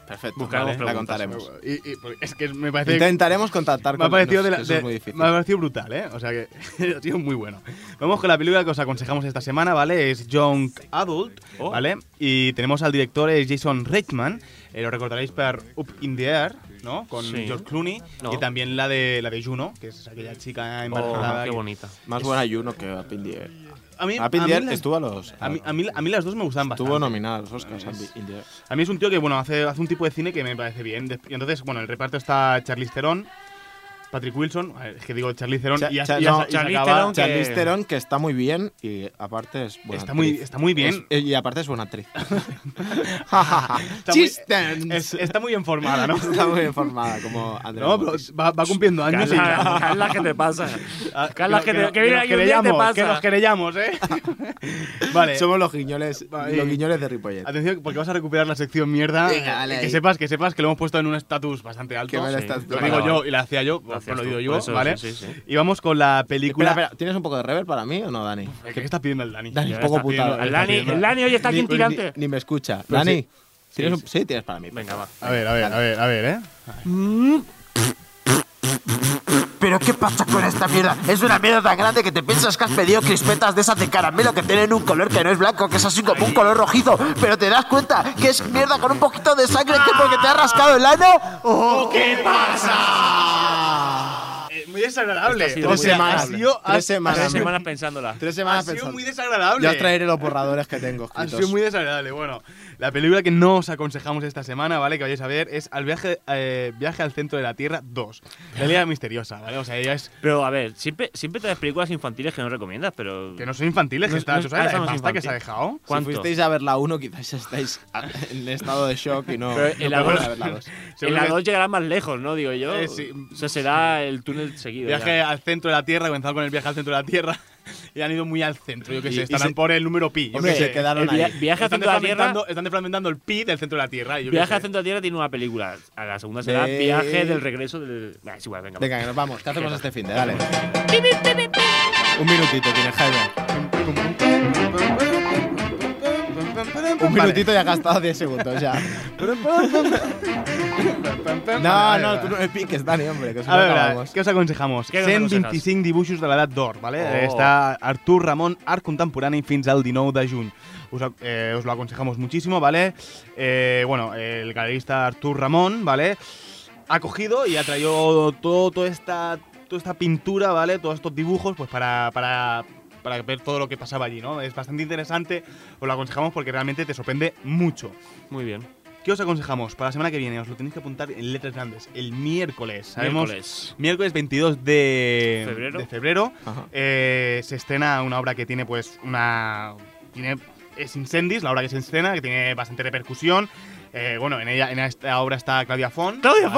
[SPEAKER 2] Perfecto.
[SPEAKER 3] Buscaremos
[SPEAKER 2] la
[SPEAKER 3] preguntas.
[SPEAKER 2] contaremos.
[SPEAKER 6] Es que me parece...
[SPEAKER 2] Intentaremos contactar
[SPEAKER 6] Me ha
[SPEAKER 2] con
[SPEAKER 6] parecido,
[SPEAKER 2] ellos, que eso es muy difícil.
[SPEAKER 6] me ha parecido brutal, ¿eh? O sea que ha sido muy bueno. Vamos con la película que os aconsejamos esta semana, ¿vale? Es Young Adult, ¿vale? Y tenemos al director es Jason Reitman. Lo recordaréis por Up in the Air, ¿no? Con George Clooney. Y también la de Juno, que es aquella chica embarazada.
[SPEAKER 3] Qué bonita.
[SPEAKER 2] Más buena Juno que Up in the Air.
[SPEAKER 6] A mí
[SPEAKER 2] estuvo a los...
[SPEAKER 6] A mí las dos me gustan bastante.
[SPEAKER 2] Estuvo nominada a los Oscars.
[SPEAKER 6] A mí es un tío que, bueno, hace un tipo de cine que me parece bien. Y entonces, bueno, el reparto está Charlize Theron, Patrick Wilson, es que digo Charlize Theron
[SPEAKER 2] Charlize Theron, que está muy bien y aparte es buena actriz.
[SPEAKER 6] Está muy bien.
[SPEAKER 2] Y aparte es buena actriz.
[SPEAKER 6] Está muy bien formada, ¿no?
[SPEAKER 2] Está muy bien formada, como Andrea.
[SPEAKER 6] No, pero va cumpliendo años.
[SPEAKER 3] Carla, ¿qué te pasa? Carla, que viene aquí un día te pasa.
[SPEAKER 6] Que nos querellamos, ¿eh? Vale.
[SPEAKER 2] Somos los guiñoles de Ripollet.
[SPEAKER 6] Atención, porque vas a recuperar la sección mierda.
[SPEAKER 2] Venga, dale
[SPEAKER 6] que sepas que lo hemos puesto en un estatus bastante alto. Lo digo yo y la hacía yo. Lo digo yo, ¿vale? Sí. Y vamos con la película.
[SPEAKER 2] Espera, ¿tienes un poco de reverb para mí o no, Dani?
[SPEAKER 6] ¿Qué estás pidiendo el Dani?
[SPEAKER 2] Dani, un poco putado.
[SPEAKER 3] El Dani hoy está aquí en tirante.
[SPEAKER 2] Ni me escucha. Dani, tienes para mí.
[SPEAKER 3] Venga, va.
[SPEAKER 6] A ver, ¿eh?
[SPEAKER 5] ¿Pero qué pasa con esta mierda? Es una mierda tan grande que te piensas que has pedido crispetas de esas de caramelo que tienen un color que no es blanco, que es así como un color rojizo. Pero te das cuenta que es mierda con un poquito de sangre que porque te ha rascado el ano.
[SPEAKER 6] ¿Qué pasa? Muy desagradable.
[SPEAKER 2] 3 semanas.
[SPEAKER 3] 3 semanas pensándola.
[SPEAKER 2] 3 semanas
[SPEAKER 6] pensando. Ha sido
[SPEAKER 2] pensando.
[SPEAKER 6] muy desagradable.
[SPEAKER 2] Ya os traeré los borradores que tengo escritos.
[SPEAKER 6] Ha sido muy desagradable. Bueno, la película que no os aconsejamos esta semana, ¿vale? Que vayáis a ver es Viaje al Centro de la Tierra 2. La Liga Misteriosa, ¿vale? O sea, ella es...
[SPEAKER 3] Pero, a ver, siempre te das películas infantiles que no recomiendas, pero...
[SPEAKER 6] Que no son infantiles, que ¿sabes la de pasta que se ha dejado?
[SPEAKER 2] Si fuisteis a ver la 1, quizás estáis en estado de shock y no...
[SPEAKER 3] Pero en la
[SPEAKER 2] 2
[SPEAKER 3] en la 2 llegará más lejos, ¿no? Digo yo.
[SPEAKER 6] Sí.
[SPEAKER 3] O sea, será el túnel seguido.
[SPEAKER 6] Viaje al Centro de la Tierra, comenzaron con el Viaje al Centro de la Tierra y han ido muy al centro, yo qué sé, estarán por el número pi.
[SPEAKER 2] Hombre, se quedaron ahí.
[SPEAKER 3] Viaje al Centro de la Tierra...
[SPEAKER 6] Están defragmentando el pi del Centro de la Tierra.
[SPEAKER 3] Viaje al Centro de la Tierra tiene una película. A la segunda será Viaje del Regreso del... Es igual, venga.
[SPEAKER 2] Venga, que nos vamos. ¿Qué hacemos este fin de? Dale. Un minutito tiene Jaime. Un minutito y has gastado 10 segundos ya. No, tú no me piques, Dani, hombre. Que
[SPEAKER 6] a ver, ¿qué os aconsejamos? 125 dibuixos de l'edat d'or, ¿vale? Está Artur Ramon, art contemporani fins al 19 de juny. Os lo aconsejamos muchísimo, ¿vale? Bueno, el galerista Artur Ramon, ¿vale? Ha cogido y ha traído toda esta pintura, ¿vale? Todos estos dibujos, pues para ver todo lo que pasaba allí, ¿no? Es bastante interesante, os lo aconsejamos porque realmente te sorprende mucho.
[SPEAKER 3] Muy bien.
[SPEAKER 6] ¿Qué os aconsejamos? Para la semana que viene os lo tenéis que apuntar en letras grandes. El miércoles. Miércoles 22 de febrero se estrena una obra que tiene pues es Incendis, la obra que se estrena, que tiene bastante repercusión. Bueno, en esta obra está Claudia Font.
[SPEAKER 3] ¡Claudia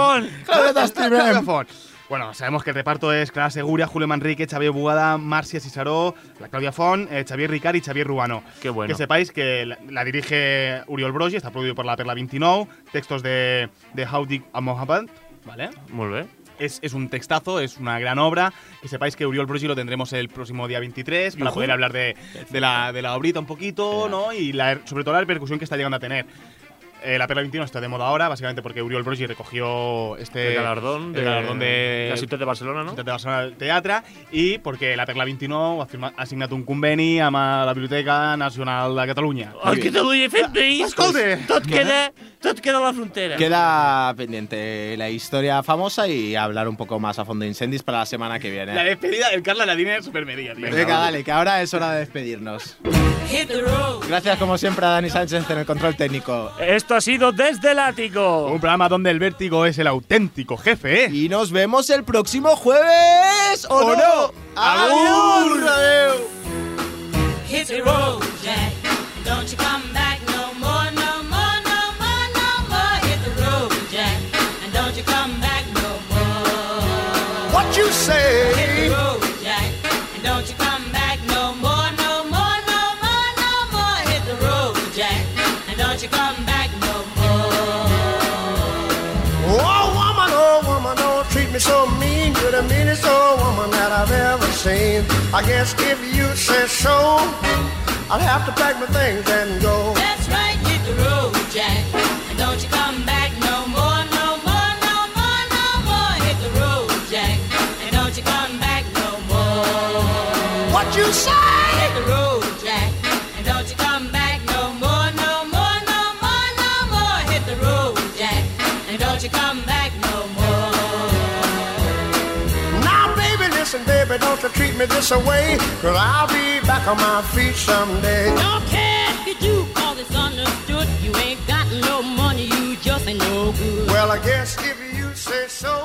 [SPEAKER 3] Font!
[SPEAKER 6] Bueno, sabemos que el reparto es Clara Seguria, Julio Manrique, Xavier Bugada, Marcia Cissaró, la Claudia Font, Xavier Ricard y Xavier Ruano.
[SPEAKER 3] Qué bueno.
[SPEAKER 6] Que sepáis que la dirige Oriol Brogi, está producido por la Perla 29, textos de Howdy Mohabbat, ¿vale?
[SPEAKER 3] Muy bien.
[SPEAKER 6] Es un textazo, es una gran obra. Que sepáis que Oriol Brogi lo tendremos el próximo día 23 para poder hablar de la obrita un poquito, ¿no? Y sobre todo la repercusión que está llegando a tener. La Perla 21 está de moda ahora, básicamente porque Oriol Brogi recogió el galardón de
[SPEAKER 3] la Ciutat de Barcelona, no?
[SPEAKER 6] Ciutat de Barcelona del Teatre, i perquè la Perla 21 ha signat un conveni amb la Biblioteca Nacional de Catalunya.
[SPEAKER 3] Catalunya fent país! Tot queda a la frontera.
[SPEAKER 2] Queda pendiente la historia famosa y hablar un poco más a fondo de Incendis para la semana que viene.
[SPEAKER 6] La despedida del Carla la tiene supermedia, tío.
[SPEAKER 2] Venga, dale, que ahora es hora de despedirnos. Gracias como siempre a Dani Sánchez en el control técnico.
[SPEAKER 3] Esto ha sido Desde el Ático,
[SPEAKER 6] un programa donde el vértigo es el auténtico jefe, ¿eh?
[SPEAKER 2] Y nos vemos el próximo jueves, ¿o no? ¡Adiós! ¡Adiós!
[SPEAKER 9] Hit the road, Jack. Don't you come back no more, no more, no more, no more. Hit the road, Jack. And don't you come back no more.
[SPEAKER 5] What you say?
[SPEAKER 9] Hit the road, Jack. And don't you come back no more, no more, no more, no more. Hit the road, Jack. And don't you come back no more.
[SPEAKER 5] Oh woman, don't treat me so mean. You're the meanest old woman that I've ever seen. I guess if you say so, I'll have to pack my things and go.
[SPEAKER 9] That's right, hit the road, Jack. And don't you come back no don't you come back no more.
[SPEAKER 10] Now, baby, listen, baby, don't you treat me this way, 'cause I'll be back on my feet someday.
[SPEAKER 9] Don't care if you do, 'cause it's understood. You ain't got no money, you just ain't no good.
[SPEAKER 10] Well, I guess if you say so.